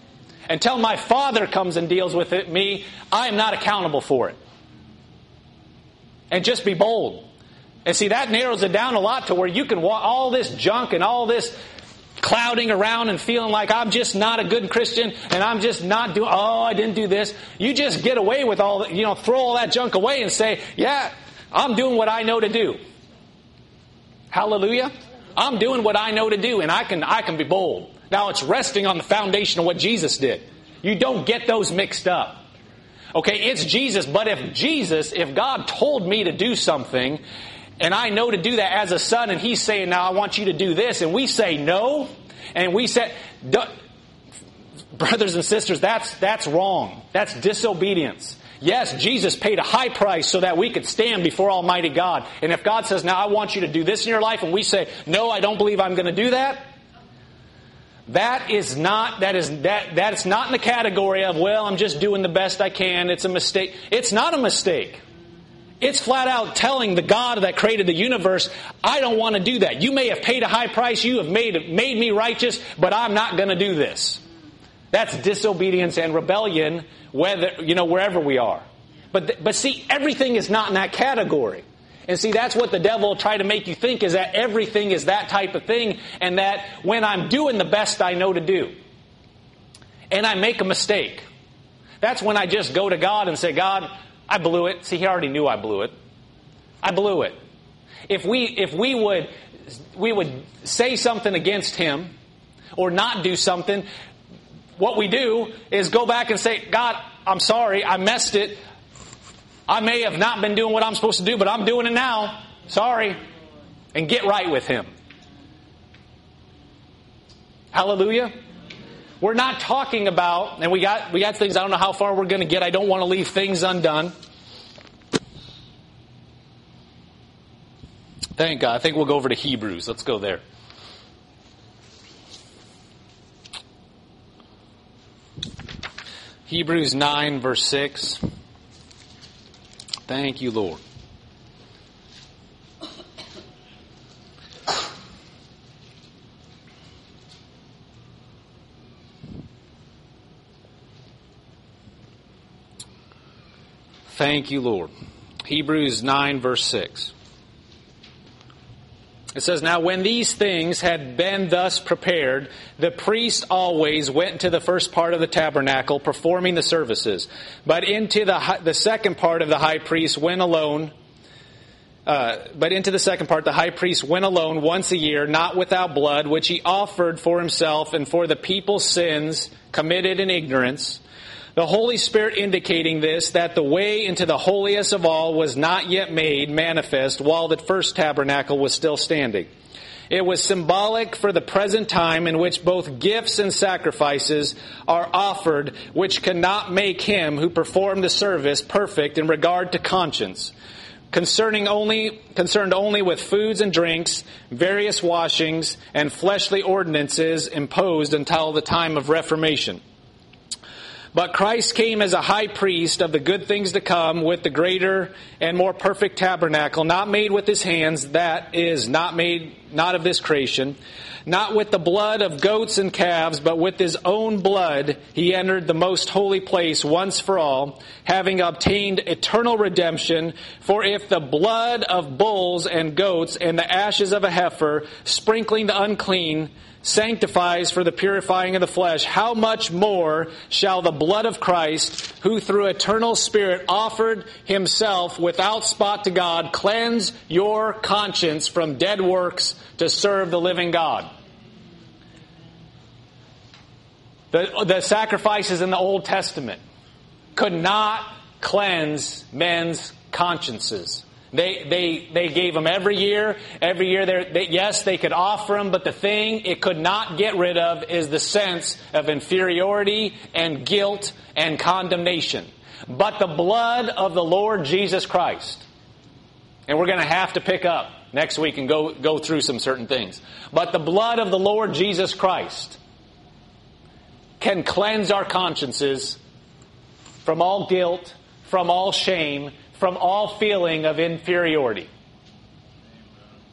Until my Father comes and deals with me, I am not accountable for it. And just be bold. And see, that narrows it down a lot to where you can walk all this junk and all this clouding around and feeling like I'm just not a good Christian and I'm just not doing, I didn't do this. You just get away with throw all that junk away and say, yeah, I'm doing what I know to do. Hallelujah. I'm doing what I know to do, and I can be bold. Now it's resting on the foundation of what Jesus did. You don't get those mixed up. Okay, it's Jesus, but if God told me to do something, and I know to do that as a son, and He's saying, now I want you to do this, and we say no, and we say, brothers and sisters, that's wrong. That's disobedience. Yes, Jesus paid a high price so that we could stand before Almighty God. And if God says, now I want you to do this in your life, and we say, no, I don't believe I'm going to do that, that is not in the category of, well, I'm just doing the best I can. It's a mistake. It's not a mistake. It's flat out telling the God that created the universe, I don't want to do that. You may have paid a high price. You have made me righteous, but I'm not going to do this. That's disobedience and rebellion, wherever we are. But see, everything is not in that category. And see, that's what the devil will try to make you think, is that everything is that type of thing, and that when I'm doing the best I know to do, and I make a mistake, that's when I just go to God and say, God, I blew it. See, He already knew I blew it. I blew it. If we would say something against Him or not do something, what we do is go back and say, God, I'm sorry, I messed it. I may have not been doing what I'm supposed to do, but I'm doing it now. Sorry. And get right with Him. Hallelujah. We're not talking about, and we got things, I don't know how far we're going to get. I don't want to leave things undone. Thank God. I think we'll go over to Hebrews. Let's go there. Hebrews 9, verse 6. Thank you, Lord. Thank you, Lord. Hebrews 9, verse 6. It says, now when these things had been thus prepared, the priest always went into the first part of the tabernacle, performing the services. But into the second part of the high priest went alone. But into the second part, the high priest went alone once a year, not without blood, which he offered for himself and for the people's sins committed in ignorance. The Holy Spirit indicating this, that the way into the holiest of all was not yet made manifest while the first tabernacle was still standing. It was symbolic for the present time in which both gifts and sacrifices are offered, which cannot make him who performed the service perfect in regard to conscience, concerned only with foods and drinks, various washings, and fleshly ordinances imposed until the time of Reformation. But Christ came as a high priest of the good things to come with the greater and more perfect tabernacle, not made with his hands, that is, not of this creation, not with the blood of goats and calves, but with his own blood he entered the most holy place once for all, having obtained eternal redemption. For if the blood of bulls and goats and the ashes of a heifer, sprinkling the unclean, sanctifies for the purifying of the flesh, how much more shall the blood of Christ, who through eternal Spirit offered himself without spot to God, cleanse your conscience from dead works to serve the living God. The sacrifices in the Old Testament could not cleanse men's consciences. They gave them every year. Every year, yes, they could offer them, but the thing it could not get rid of is the sense of inferiority and guilt and condemnation. But the blood of the Lord Jesus Christ, and we're going to have to pick up next week and go through some certain things. But the blood of the Lord Jesus Christ can cleanse our consciences from all guilt, from all shame, from all feeling of inferiority.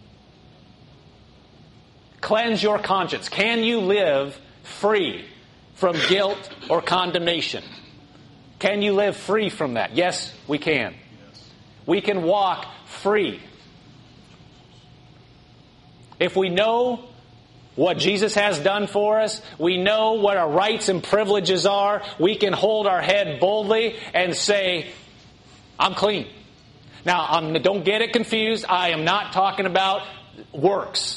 Cleanse your conscience. Can you live free? from guilt or condemnation? Can you live free from that? Yes, we can. We can walk free. If we know what Jesus has done for us, we know what our rights and privileges are, we can hold our head boldly and say, I'm clean. Now, don't get it confused. I am not talking about works.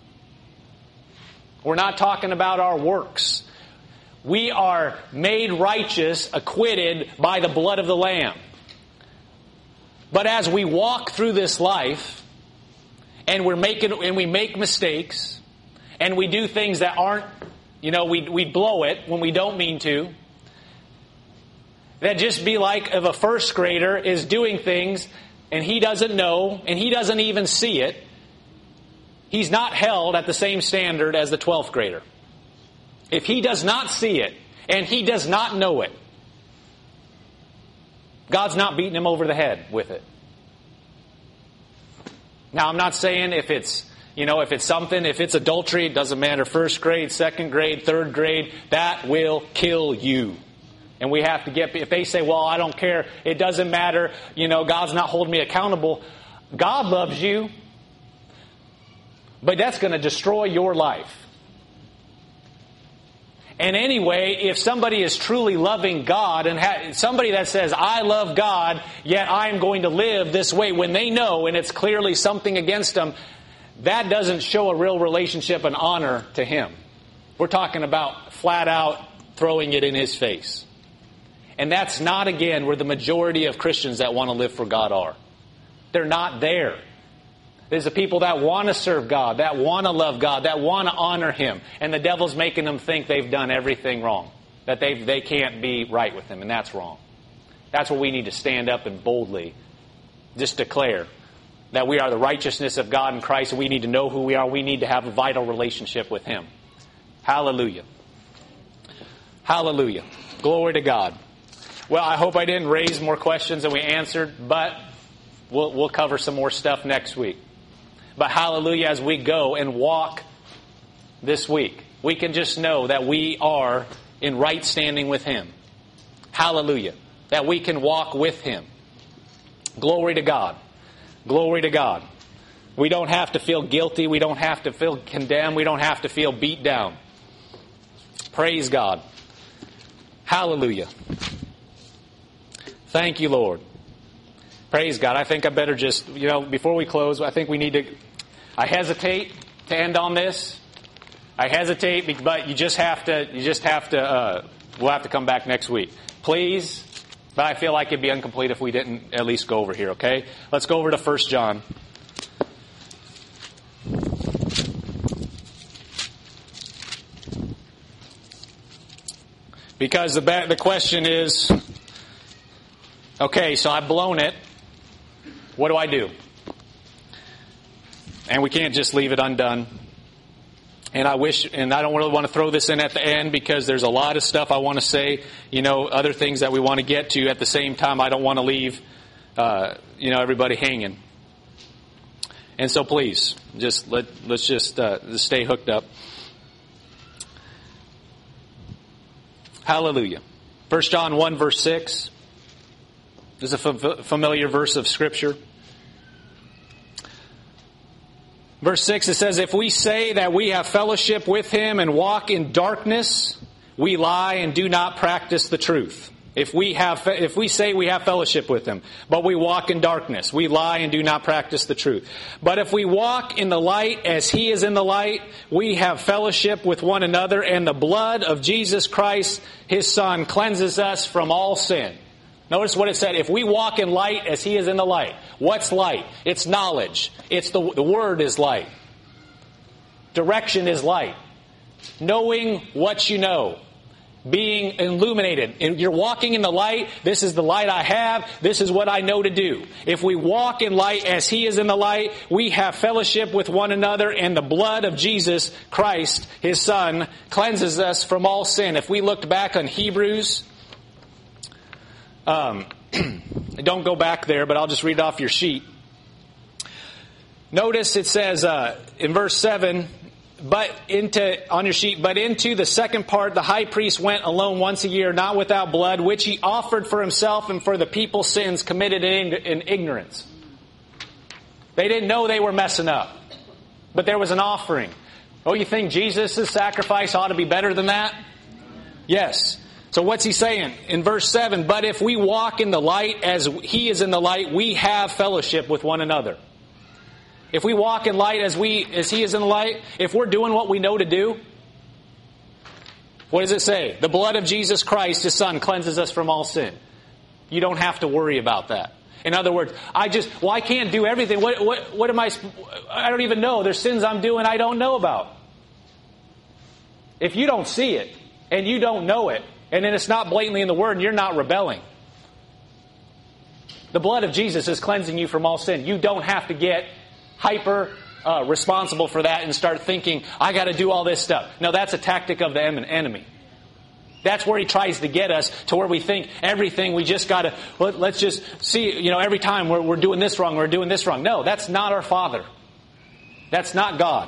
We're not talking about our works. We are made righteous, acquitted by the blood of the Lamb. But as we walk through this life, and we make mistakes, and we do things that aren't, we blow it when we don't mean to, that just be like if a first grader is doing things and he doesn't know, and he doesn't even see it, he's not held at the same standard as the 12th grader. If he does not see it, and he does not know it, God's not beating him over the head with it. Now, I'm not saying if it's adultery, it doesn't matter, first grade, second grade, third grade, that will kill you. And we have to if they say, well, I don't care, it doesn't matter, God's not holding me accountable. God loves you, but that's going to destroy your life. And anyway, if somebody is truly loving God, and somebody that says, I love God, yet I am going to live this way, when they know, and it's clearly something against them, that doesn't show a real relationship and honor to Him. We're talking about flat out throwing it in His face. And that's not, again, where the majority of Christians that want to live for God are. They're not there. There's the people that want to serve God, that want to love God, that want to honor Him. And the devil's making them think they've done everything wrong, that they can't be right with Him, and that's wrong. That's where we need to stand up and boldly just declare that we are the righteousness of God in Christ, and we need to know who we are. We need to have a vital relationship with Him. Hallelujah. Hallelujah. Glory to God. Well, I hope I didn't raise more questions than we answered, but we'll cover some more stuff next week. But hallelujah, as we go and walk this week, we can just know that we are in right standing with Him. Hallelujah. That we can walk with Him. Glory to God. Glory to God. We don't have to feel guilty. We don't have to feel condemned. We don't have to feel beat down. Praise God. Hallelujah. Thank you, Lord. Praise God. I think I better just, before we close, I think we need to, I hesitate to end on this. I hesitate, but you just have to, we'll have to come back next week. Please, but I feel like it'd be incomplete if we didn't at least go over here, okay? Let's go over to 1 John. Because the question is, okay, so I've blown it. What do I do? And we can't just leave it undone. And I don't really want to throw this in at the end because there's a lot of stuff I want to say, other things that we want to get to. At the same time, I don't want to leave, everybody hanging. And so please, let's just stay hooked up. Hallelujah. 1 John 1 verse 6. This is a familiar verse of Scripture. Verse 6, it says, if we say that we have fellowship with Him and walk in darkness, we lie and do not practice the truth. If we say we have fellowship with Him, but we walk in darkness, we lie and do not practice the truth. But if we walk in the light as He is in the light, we have fellowship with one another, and the blood of Jesus Christ, His Son, cleanses us from all sin. Notice what it said. If we walk in light as He is in the light. What's light? It's knowledge. It's the Word is light. Direction is light. Knowing what you know. Being illuminated. You're walking in the light. This is the light I have. This is what I know to do. If we walk in light as He is in the light, we have fellowship with one another, and the blood of Jesus Christ, His Son, cleanses us from all sin. If we looked back on Hebrews, don't go back there, but I'll just read off your sheet. Notice it says in verse 7, but into the second part, the high priest went alone once a year, not without blood, which he offered for himself and for the people's sins committed in ignorance. They didn't know they were messing up, but there was an offering. Oh, you think Jesus' sacrifice ought to be better than that? Yes. So what's he saying? In verse 7, but if we walk in the light as he is in the light, we have fellowship with one another. If we walk in light as he is in the light, if we're doing what we know to do, what does it say? The blood of Jesus Christ, His Son, cleanses us from all sin. You don't have to worry about that. In other words, I can't do everything. What am I don't even know. There's sins I'm doing I don't know about. If you don't see it, and you don't know it, and then it's not blatantly in the Word, and you're not rebelling. The blood of Jesus is cleansing you from all sin. You don't have to get hyper responsible for that and start thinking, I got to do all this stuff. No, that's a tactic of the enemy. That's where he tries to get us to where we think everything we just got to, let's just see, every time we're doing this wrong, we're doing this wrong. No, that's not our Father. That's not God.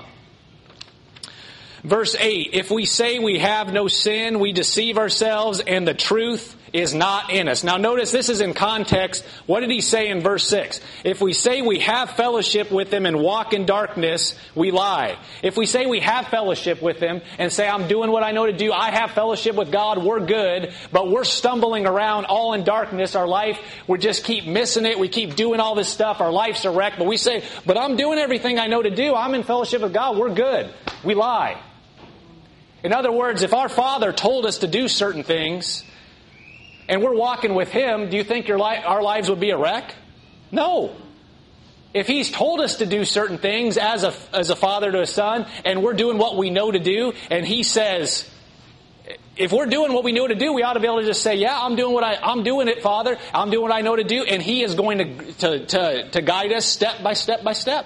Verse 8, if we say we have no sin, we deceive ourselves and the truth is not in us. Now notice this is in context. What did he say in verse 6? If we say we have fellowship with Him and walk in darkness, we lie. If we say we have fellowship with Him and say I'm doing what I know to do, I have fellowship with God, we're good, but we're stumbling around all in darkness, our life, we just keep missing it, we keep doing all this stuff, our life's a wreck, but we say, but I'm doing everything I know to do, I'm in fellowship with God, we're good. We lie. In other words, if our Father told us to do certain things, and we're walking with Him, do you think our lives would be a wreck? No. If He's told us to do certain things as a father to a son, and we're doing what we know to do, and He says, if we're doing what we know to do, we ought to be able to just say, yeah, I'm doing it, Father. I'm doing what I know to do, and He is going to guide us step by step by step.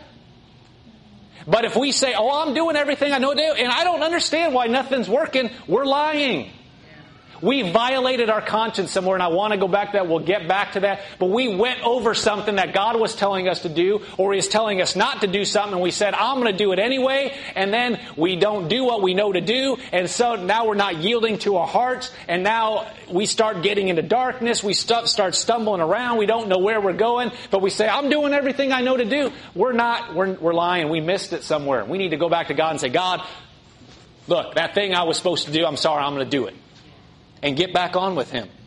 But if we say, oh, I'm doing everything I know to do, and I don't understand why nothing's working, we're lying. We violated our conscience somewhere, and I want to go back to that. We'll get back to that. But we went over something that God was telling us to do, or He is telling us not to do something, and we said, I'm going to do it anyway, and then we don't do what we know to do, and so now we're not yielding to our hearts, and now we start getting into darkness, we start stumbling around, we don't know where we're going, but we say, I'm doing everything I know to do. We're not, we're lying, we missed it somewhere. We need to go back to God and say, God, look, that thing I was supposed to do, I'm sorry, I'm going to do it. And get back on with Him.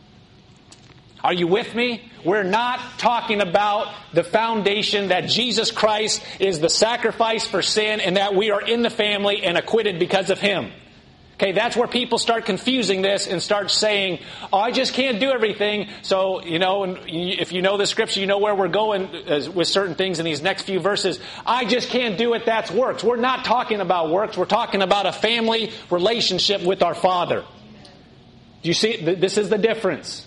Are you with me? We're not talking about the foundation that Jesus Christ is the sacrifice for sin and that we are in the family and acquitted because of Him. Okay, that's where people start confusing this and start saying, oh, I just can't do everything. So, if you know the Scripture, you know where we're going with certain things in these next few verses. I just can't do it, that's works. We're not talking about works. We're talking about a family relationship with our Father. Do you see? This is the difference.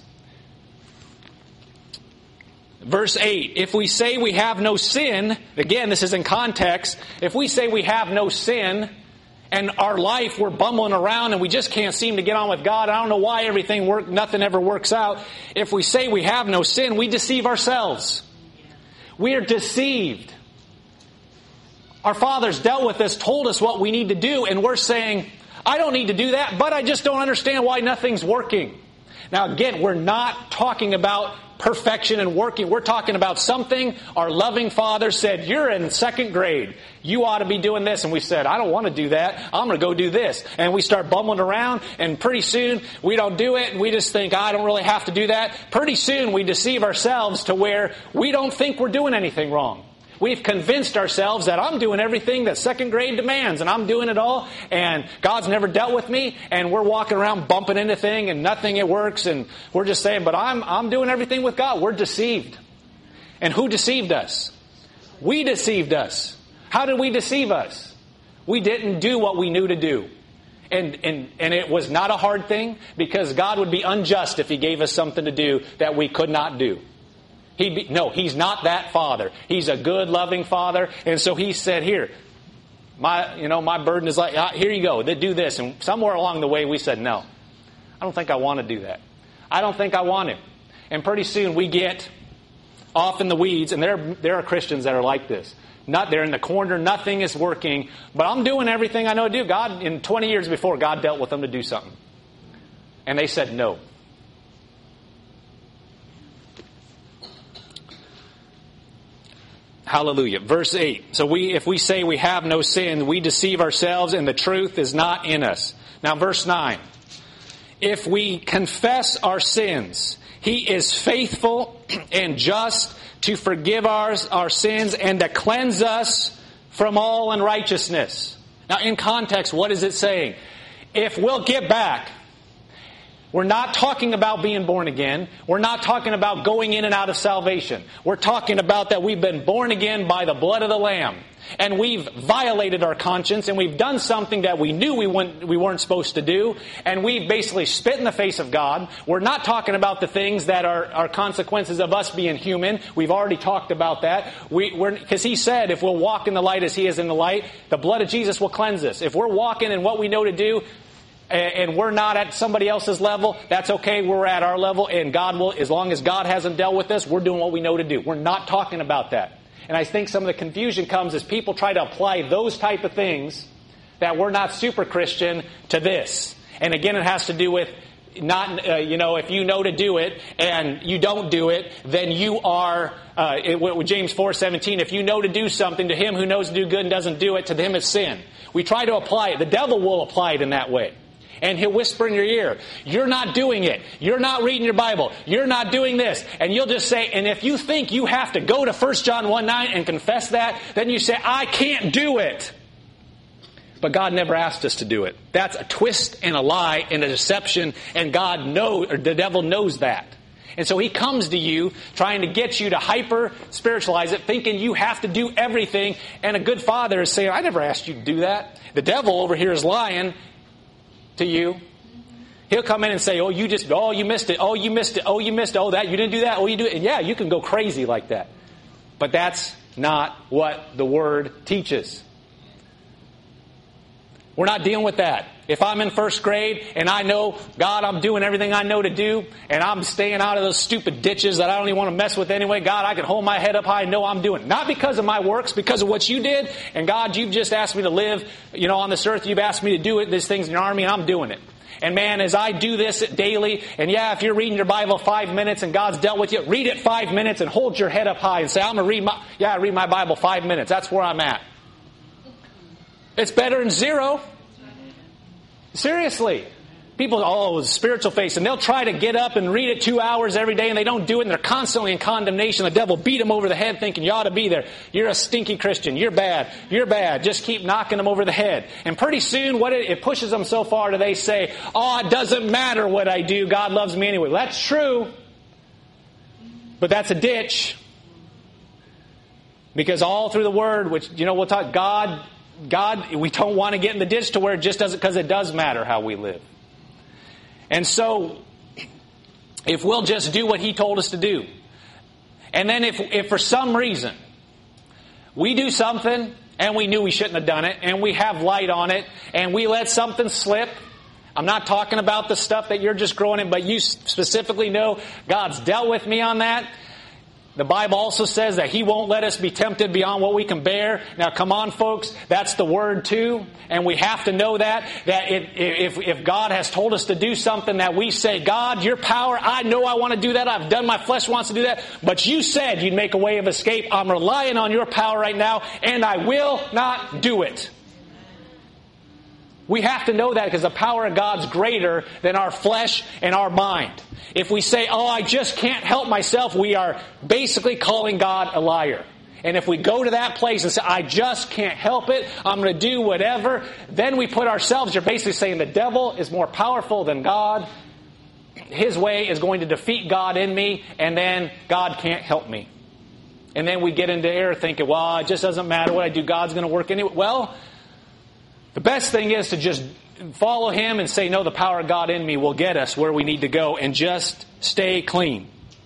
Verse 8, if we say we have no sin, again, this is in context, if we say we have no sin, and our life, we're bumbling around and we just can't seem to get on with God, I don't know why nothing ever works out. If we say we have no sin, we deceive ourselves. We are deceived. Our fathers dealt with this, told us what we need to do, and we're saying, I don't need to do that, but I just don't understand why nothing's working. Now again, we're not talking about perfection and working. We're talking about something our loving Father said, you're in second grade. You ought to be doing this. And we said, I don't want to do that. I'm going to go do this. And we start bumbling around, and pretty soon we don't do it, and we just think, I don't really have to do that. Pretty soon we deceive ourselves to where we don't think we're doing anything wrong. We've convinced ourselves that I'm doing everything that second grade demands, and I'm doing it all, and God's never dealt with me, and we're walking around bumping into things, and nothing it works, and we're just saying, but I'm doing everything with God. We're deceived. And who deceived us? We deceived us. How did we deceive us? We didn't do what we knew to do. And it was not a hard thing, because God would be unjust if He gave us something to do that we could not do. He's not that Father. He's a good, loving Father. And so He said, here, my burden is like, here you go, do this. And somewhere along the way we said, no, I don't think I want to do that. I don't think I want to. And pretty soon we get off in the weeds, and there are Christians that are like this. They're in the corner. Nothing is working. But I'm doing everything I know to do. God, in 20 years before, God dealt with them to do something. And they said no. Hallelujah. Verse 8. So if we say we have no sin, we deceive ourselves and the truth is not in us. Now verse 9. If we confess our sins, He is faithful and just to forgive our sins and to cleanse us from all unrighteousness. Now in context, what is it saying? If we'll get back, we're not talking about being born again. We're not talking about going in and out of salvation. We're talking about that we've been born again by the blood of the Lamb. And we've violated our conscience and we've done something that we knew we weren't supposed to do. And we've basically spit in the face of God. We're not talking about the things that are consequences of us being human. We've already talked about that. Because He said if we'll walk in the light as He is in the light, the blood of Jesus will cleanse us. If we're walking in what we know to do, and we're not at somebody else's level, that's okay. We're at our level, and God will, as long as God hasn't dealt with us, we're doing what we know to do. We're not talking about that. And I think some of the confusion comes as people try to apply those type of things that we're not super Christian to this. And again, it has to do with not, if you know to do it and you don't do it, then you are, with James 4:17, if you know to do something, to him who knows to do good and doesn't do it, to him is sin. We try to apply it. The devil will apply it in that way. And he'll whisper in your ear, you're not doing it. You're not reading your Bible. You're not doing this. And you'll just say, and if you think you have to go to 1 John 1:9 and confess that, then you say, I can't do it. But God never asked us to do it. That's a twist and a lie and a deception, and God knows, or the devil knows that. And so he comes to you trying to get you to hyper-spiritualize it, thinking you have to do everything. And a good father is saying, I never asked you to do that. The devil over here is lying to you. He'll come in and say, you missed it. Oh, you missed it. Oh, you missed it. Oh, that, you didn't do that. Oh, you do it. And yeah, you can go crazy like that. But that's not what the Word teaches. We're not dealing with that. If I'm in first grade and I know, God, I'm doing everything I know to do, and I'm staying out of those stupid ditches that I don't even want to mess with anyway, God, I can hold my head up high and know I'm doing it. Not because of my works, because of what you did. And God, you've just asked me to live, on this earth. You've asked me to do it, these things in your army, and I'm doing it. And man, as I do this daily, and yeah, if you're reading your Bible 5 minutes and God's dealt with you, read it 5 minutes and hold your head up high and say, I'm going to read my Bible 5 minutes. That's where I'm at. It's better than zero. Seriously. People, spiritual faith, and they'll try to get up and read it 2 hours every day, and they don't do it, and they're constantly in condemnation. The devil beat them over the head thinking, you ought to be there. You're a stinky Christian. You're bad. You're bad. Just keep knocking them over the head. And pretty soon, it pushes them so far that they say, it doesn't matter what I do. God loves me anyway. Well, that's true. But that's a ditch. Because all through the Word, which, we'll talk, God, we don't want to get in the ditch to where it just doesn't, because it does matter how we live. And so, if we'll just do what He told us to do, and then if for some reason we do something and we knew we shouldn't have done it, and we have light on it, and we let something slip, I'm not talking about the stuff that you're just growing in, but you specifically know God's dealt with me on that. The Bible also says that He won't let us be tempted beyond what we can bear. Now, come on, folks. That's the Word, too. And we have to know that if God has told us to do something that we say, God, your power, I know I want to do that. I've done, my flesh wants to do that. But you said you'd make a way of escape. I'm relying on your power right now, and I will not do it. We have to know that because the power of God's greater than our flesh and our mind. If we say, I just can't help myself, we are basically calling God a liar. And if we go to that place and say, I just can't help it, I'm going to do whatever, then we put ourselves, you're basically saying the devil is more powerful than God. His way is going to defeat God in me, and then God can't help me. And then we get into error thinking, it just doesn't matter what I do, God's going to work anyway. Well, the best thing is to just follow Him and say, no, the power of God in me will get us where we need to go, and just stay clean.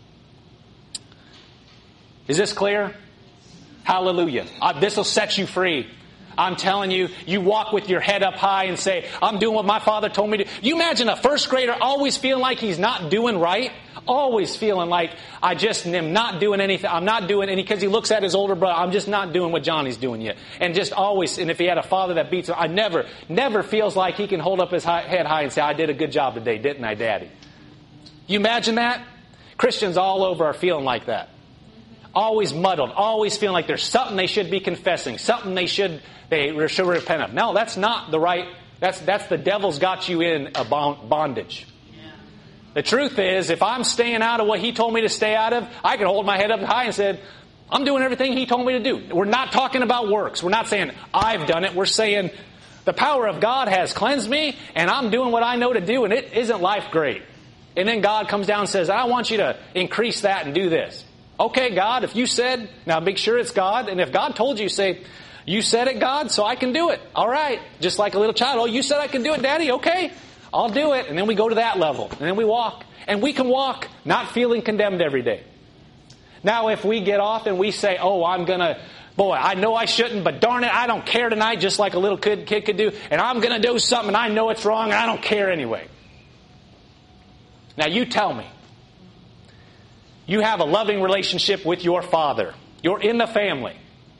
Is this clear? Hallelujah. This will set you free. I'm telling you, you walk with your head up high and say, I'm doing what my Father told me to. You imagine a first grader always feeling like he's not doing right? Always feeling like I just am not doing anything. I'm not doing any, because he looks at his older brother. I'm just not doing what Johnny's doing yet. And just always, and if he had a father that beats him, I never feels like he can hold up his head high and say, I did a good job today, didn't I, Daddy? You imagine that? Christians all over are feeling like that. Always muddled, always feeling like there's something they should be confessing, something they should repent of. No, that's not the right, that's the devil's got you in a bondage. The truth is, if I'm staying out of what he told me to stay out of, I can hold my head up high and say, I'm doing everything he told me to do. We're not talking about works. We're not saying, I've done it. We're saying, the power of God has cleansed me, and I'm doing what I know to do, and it isn't life great. And then God comes down and says, I want you to increase that and do this. Okay, God, if you said, now make sure it's God, and if God told you, say, you said it, God, so I can do it. All right. Just like a little child, oh, you said I can do it, Daddy? Okay. I'll do it. And then we go to that level. And then we walk. And we can walk not feeling condemned every day. Now, if we get off and we say, oh, boy, I know I shouldn't, but darn it, I don't care tonight, just like a little kid could do. And I'm going to do something, and I know it's wrong, and I don't care anyway. Now, you tell me. You have a loving relationship with your father. You're in the family.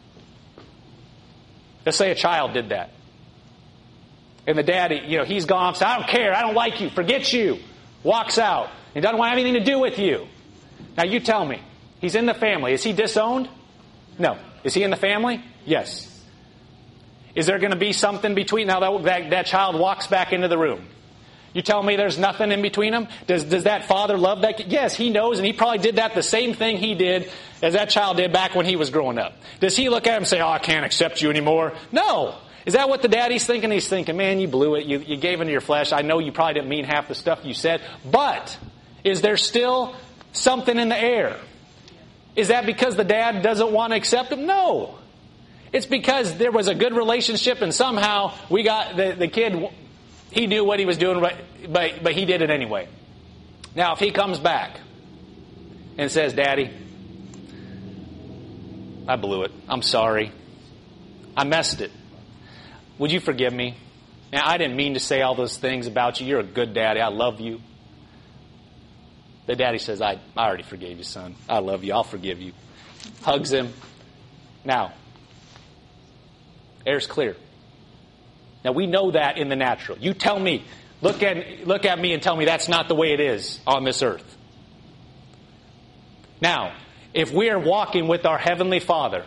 Let's say a child did that. And the daddy, he's gone, says, I don't care, I don't like you, forget you. Walks out. He doesn't want anything to do with you. Now you tell me, he's in the family. Is he disowned? No. Is he in the family? Yes. Is there going to be something between, now that child walks back into the room. You tell me there's nothing in between them? Does that father love that kid? Yes, he knows, and he probably did the same thing he did as that child did back when he was growing up. Does he look at him and say, oh, I can't accept you anymore? No. Is that what the daddy's thinking? He's thinking, man, you blew it. You gave into your flesh. I know you probably didn't mean half the stuff you said. But is there still something in the air? Is that because the dad doesn't want to accept him? No. It's because there was a good relationship and somehow we got the kid, he knew what he was doing, but he did it anyway. Now, if he comes back and says, Daddy, I blew it. I'm sorry. I messed it. Would you forgive me? Now, I didn't mean to say all those things about you. You're a good daddy. I love you. The daddy says, I already forgave you, son. I love you. I'll forgive you. Hugs him. Now, air's clear. Now, we know that in the natural. You tell me. Look at me and tell me that's not the way it is on this earth. Now, if we are walking with our Heavenly Father,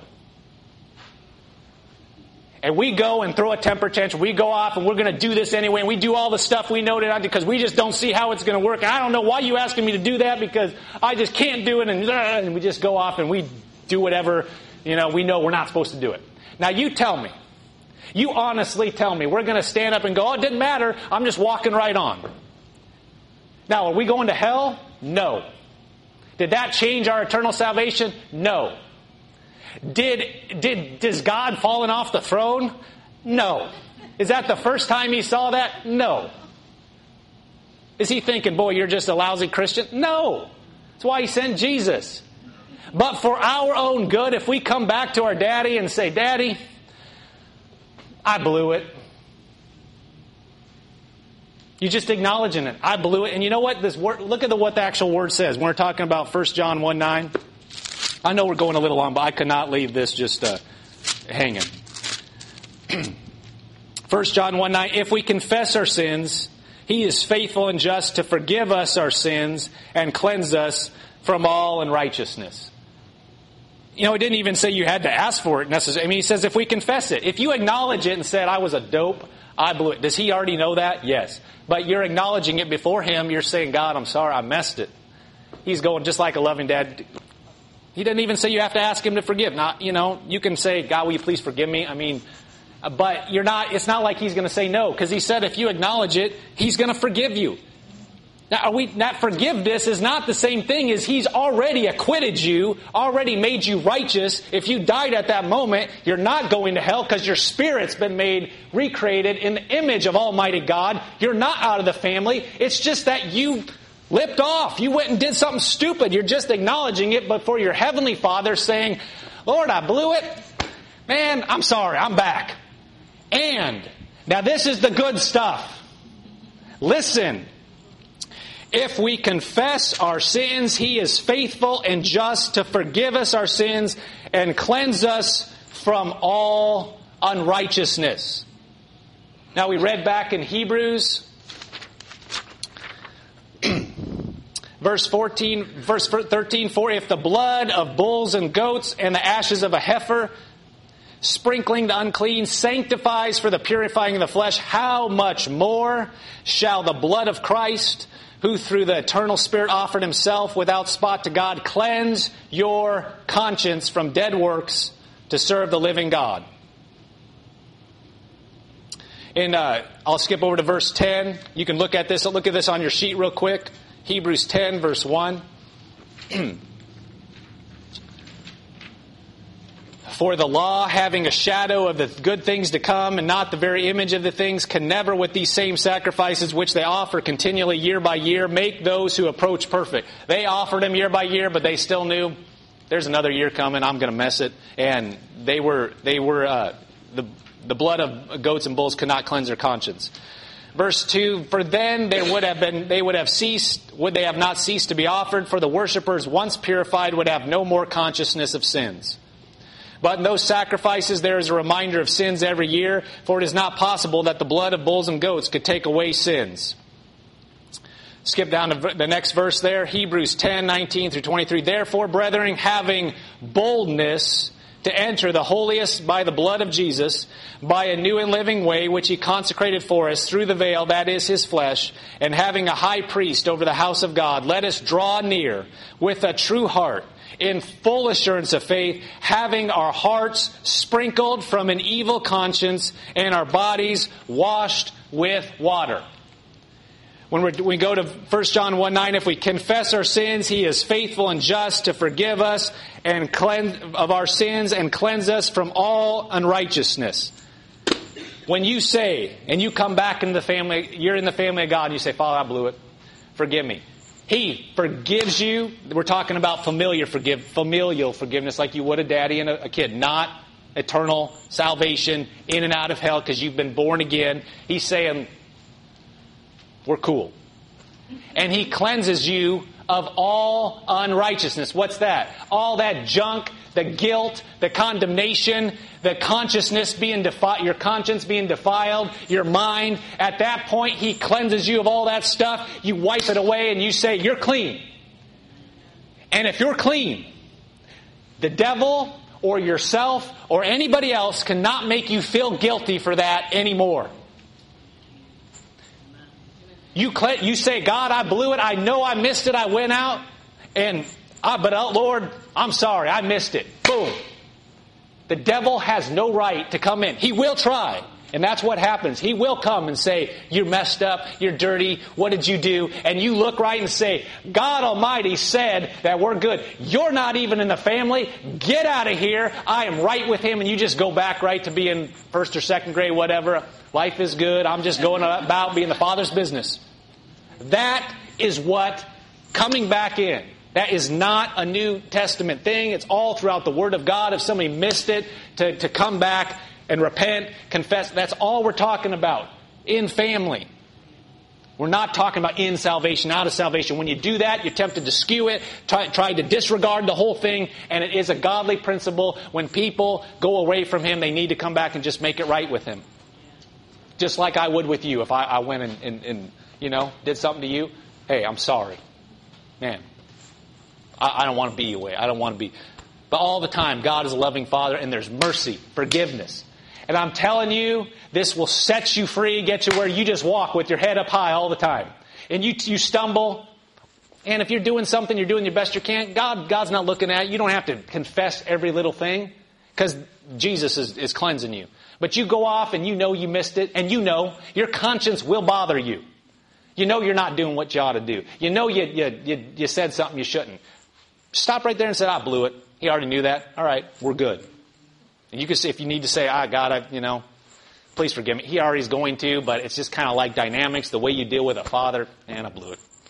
and we go and throw a temper tantrum, we go off and we're going to do this anyway, and we do all the stuff we know to because we just don't see how it's going to work. And I don't know why you asking me to do that because I just can't do it, and we just go off and we do whatever, we know we're not supposed to do it. Now you tell me. You honestly tell me. We're going to stand up and go, oh, it didn't matter. I'm just walking right on. Now, are we going to hell? No. Did that change our eternal salvation? No. Does God falling off the throne? No. Is that the first time he saw that? No. Is he thinking, boy, you're just a lousy Christian? No. That's why he sent Jesus. But for our own good, if we come back to our daddy and say, Daddy, I blew it. You're just acknowledging it. I blew it. And you know what? Look at what the actual word says. When we're talking about 1 John 1:9. I know we're going a little long, but I could not leave this just hanging. 1 John 1:9. If we confess our sins, He is faithful and just to forgive us our sins and cleanse us from all unrighteousness. It didn't even say you had to ask for it necessarily. He says if we confess it. If you acknowledge it and said, I was a dope, I blew it. Does He already know that? Yes. But you're acknowledging it before Him. You're saying, God, I'm sorry, I messed it. He's going just like a loving dad. He doesn't even say you have to ask Him to forgive. You can say, God, will you please forgive me? But it's not like He's going to say no. Because He said if you acknowledge it, He's going to forgive you. Now, that forgiveness is not the same thing as He's already acquitted you, already made you righteous. If you died at that moment, you're not going to hell because your spirit's been recreated in the image of Almighty God. You're not out of the family. It's just that you lipped off. You went and did something stupid. You're just acknowledging it, but for your Heavenly Father saying, Lord, I blew it. Man, I'm sorry. I'm back. And, now this is the good stuff. Listen. if we confess our sins, He is faithful and just to forgive us our sins and cleanse us from all unrighteousness. Now we read back in Hebrews verse 13, for if the blood of bulls and goats and the ashes of a heifer, sprinkling the unclean, sanctifies for the purifying of the flesh, how much more shall the blood of Christ, who through the eternal Spirit offered Himself without spot to God, cleanse your conscience from dead works to serve the living God. And I'll skip over to verse 10. You can look at this. Look at this on your sheet real quick. Hebrews 10, verse 1. For the law, having a shadow of the good things to come and not the very image of the things, can never with these same sacrifices which they offer continually year by year make those who approach perfect. They offered them year by year, but they still knew there's another year coming, I'm going to mess it. And the blood of goats and bulls could not cleanse their conscience. Verse 2, for then they would have not ceased to be offered, for the worshippers once purified would have no more consciousness of sins. But in those sacrifices there is a reminder of sins every year, for it is not possible that the blood of bulls and goats could take away sins. Skip down to the next verse there, Hebrews 10, 19 through 23. Therefore, brethren, having boldness to enter the holiest by the blood of Jesus, by a new and living way which He consecrated for us through the veil, that is His flesh, and having a high priest over the house of God, let us draw near with a true heart, in full assurance of faith, having our hearts sprinkled from an evil conscience and our bodies washed with water. When we go to 1 John 1:9, if we confess our sins, He is faithful and just to forgive us and cleanse of our sins and cleanse us from all unrighteousness. When you say, and you come back into the family, you're in the family of God, and you say, Father, I blew it. Forgive me. He forgives you. We're talking about familial forgiveness like you would a daddy and a kid. Not eternal salvation in and out of hell because you've been born again. He's saying, we're cool. And He cleanses you of all unrighteousness. What's that? All that junk, the guilt, the condemnation, the consciousness being defiled, your conscience being defiled, your mind. At that point, He cleanses you of all that stuff. You wipe it away and you say, you're clean. And if you're clean, the devil or yourself or anybody else cannot make you feel guilty for that anymore. You say, God, I blew it. I know I missed it. I went out. But Lord, I'm sorry. I missed it. Boom. The devil has no right to come in. He will try. And that's what happens. He will come and say, you're messed up. You're dirty. What did you do? And you look right and say, God Almighty said that we're good. You're not even in the family. Get out of here. I am right with Him. And you just go back right to being first or second grade, whatever. Life is good. I'm just going about being the Father's business. That is what coming back in. That is not a New Testament thing. It's all throughout the Word of God. If somebody missed it, to come back and repent, confess. That's all we're talking about in family. We're not talking about in salvation, out of salvation. When you do that, you're tempted to skew it, try to disregard the whole thing. And it is a godly principle. When people go away from Him, they need to come back and just make it right with Him. Just like I would with you if I went and did something to you. Hey, I'm sorry. Man, I don't want to be your way. I don't want to be. But all the time, God is a loving Father, and there's mercy, forgiveness. And I'm telling you, this will set you free, get you where you just walk with your head up high all the time. And you stumble, and if you're doing something, you're doing your best you can, God's not looking at you. You don't have to confess every little thing, because Jesus is cleansing you. But you go off, and you know you missed it, and you know your conscience will bother you. You know you're not doing what you ought to do. You know you said something you shouldn't. Stop right there and say, I blew it. He already knew that. All right, we're good. And you can say, if you need to say, God, please forgive me. He already is going to, but it's just kind of like dynamics, the way you deal with a father. Man, I blew it.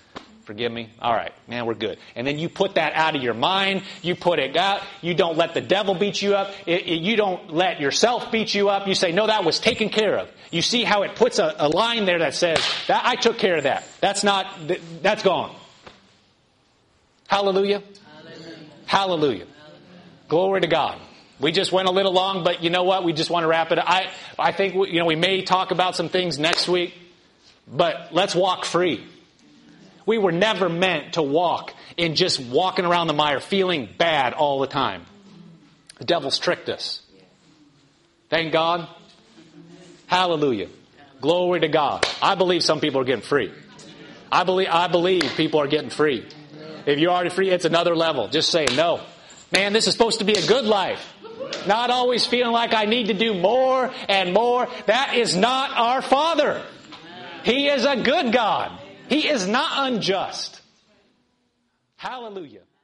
Forgive me? All right, man, we're good. And then you put that out of your mind. You put it out. You don't let the devil beat you up. You don't let yourself beat you up. You say, no, that was taken care of. You see how it puts a line there that says, that I took care of that. That's gone. Hallelujah. Hallelujah. Glory to God. We just went a little long, but you know what? We just want to wrap it up. I think we may talk about some things next week, but let's walk free. We were never meant to walk in just walking around the mire feeling bad all the time. The devil's tricked us. Thank God. Hallelujah. Glory to God. I believe some people are getting free. I believe people are getting free. If you're already free, it's another level. Just say, no. Man, this is supposed to be a good life. Not always feeling like I need to do more and more. That is not our Father. He is a good God. He is not unjust. Hallelujah.